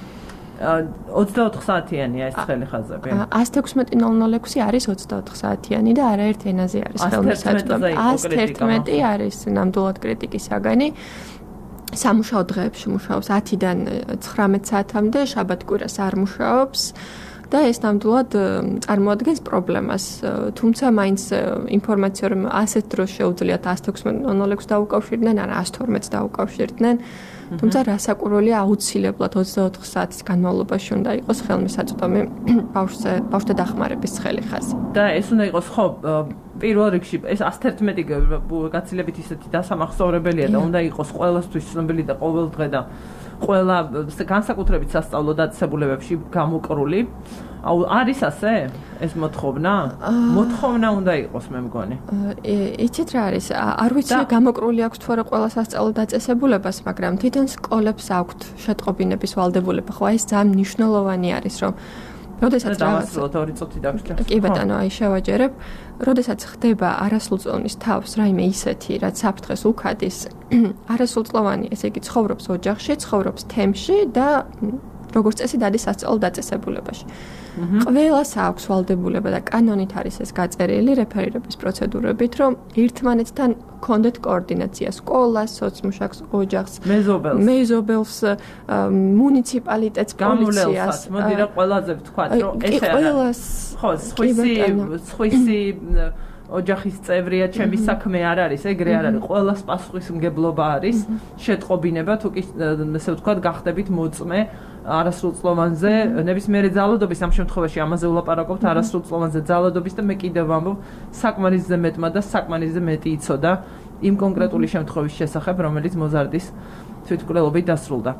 24 საათიანია ეს ცხელი ხაზები. 116.006 არის 24 საათიანი და არაერთ ენაზე არის ხელმისაწვდომი. 111 არის ნამდვილად კრიტიკის საგანი. სამუშაო დღეებში მუშაობს 10-დან 19 საათამდე, შაბათ-კვირას არ მუშაობს. და ეს ნამდვილად წარმოადგენს პრობლემას. თუმცა მაინც ინფორმაცია რომ ასეთ დროს შეუძლიათ 116.006 დაუკავშირდნენ, ან 112-ს დაუკავშირდნენ. თუმცა რასაკვირველია აუცილებლად 24 საათის განმავლობაში უნდა იყოს ხელმისაწვდომი ბავშვთა დახმარების ცხელი ხაზი. და ეს უნდა იყოს ხო პირველ რიგში ეს 111 გაცილებით ისეთი დასამახსოვრებელია და უნდა იყოს ყველასთვის ცნობილი და ყოველდღე და ყველა განსაკუთრებით სასწავლო დაწესებულებებში გამოკრული. არის ასე ეს მოთხოვნა? მოთხოვნა უნდა იყოს, მე მგონი. იცით რა არის? არ ვიცი გამოკრული აქვს თუ არა ყველა სასწავლო დაწესებულებას, მაგრამ თვითონ სკოლებს აქვთ შეტყობინების ვალდებულება. ხო, ეს ძალიან მნიშვნელოვანი არის, რომ როდესაც დავასრულოთ 2 წუთი დაგჭირდა. კი ბატონო, აი შევაჯერებ. როდესაც ხდება არასრულწლოვნის თავს რაიმე ისეთი, რაც საფრთხეს უქადის, არასრულწლოვანი, ესე იგი ცხოვრობს ოჯახში, ცხოვრობს თემში და როგორც წესი დადის სასწავლო დაწესებულებაში. ყველას აქვს ვალდებულება და კანონით არის ეს გაწერილი რეფერირების პროცედურებით, რომ ერთმანეთთან კონდეთ კოორდინაცია სკოლას, სოციმუშაკს, ოჯახს, მეზობელს, მუნიციპალიტეტს, პოლიციას. მოდი რა ყველაზე ვთქვათ, რომ ეს არის ხო, სხვისი ოჯახის წევრია, ჩემი საქმე არ არის, ეგრე არ არის, ყველას პასუხისმგებლობა არის, შეტყობინება, თუ კი ესე ვთქვათ, გახდებით მოწმე არასრულწლოვანზე, ნებისმიერი ძალადობის ამ შემთხვევაში ამაზე ვლაპარაკობთ არასრულწლოვანზე ძალადობის და მე კიდევ ვამბობ, საკმარისზე მეტმა და საკმარისზე მეტი იცოდა იმ კონკრეტული შემთხვევის შესახებ, რომელიც მოზარდის თვითმკვლელობით დასრულდა.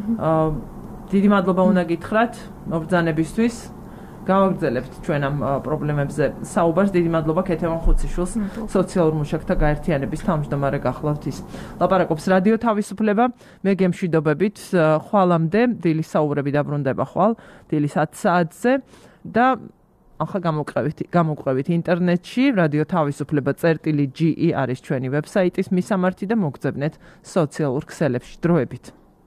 დიდი მადლობა უნდა გითხრათ მობრძანებისთვის. გავაგრძელებთ ჩვენ ამ პრობლემებზე საუბარს. დიდი მადლობა ქეთევან ხუციშვილს, სოციალურ მუშაკთა გაერთიანების თავმჯდომარე გახლავთ ის. ლაპარაკობს რადიო თავისუფლება, მე გემშვიდობებით. ხვალამდე დილის საუბრები დაბრუნდება ხვალ, დილის 10 საათზე და ახლა გამოგვყევით ინტერნეტში რადიო თავისუფლება.ge არის ჩვენი ვებსაიტის მისამართი და მოგძებნეთ სოციალურ ქსელებში. დროებით.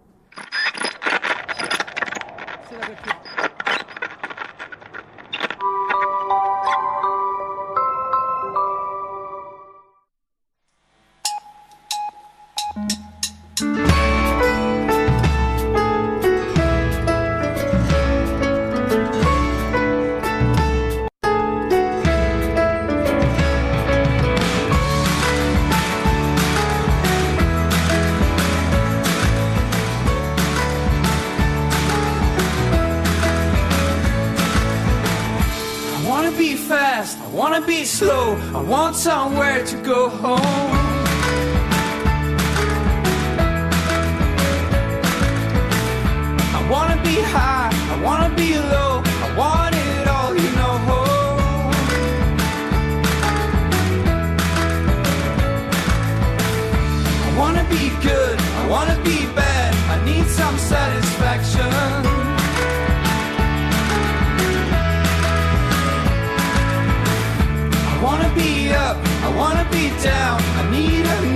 Slow, I want somewhere to go home. I wanna be high, I wanna be low, I want wanna be bad, I need some satisfaction. I wanna be up, I wanna be down, I need a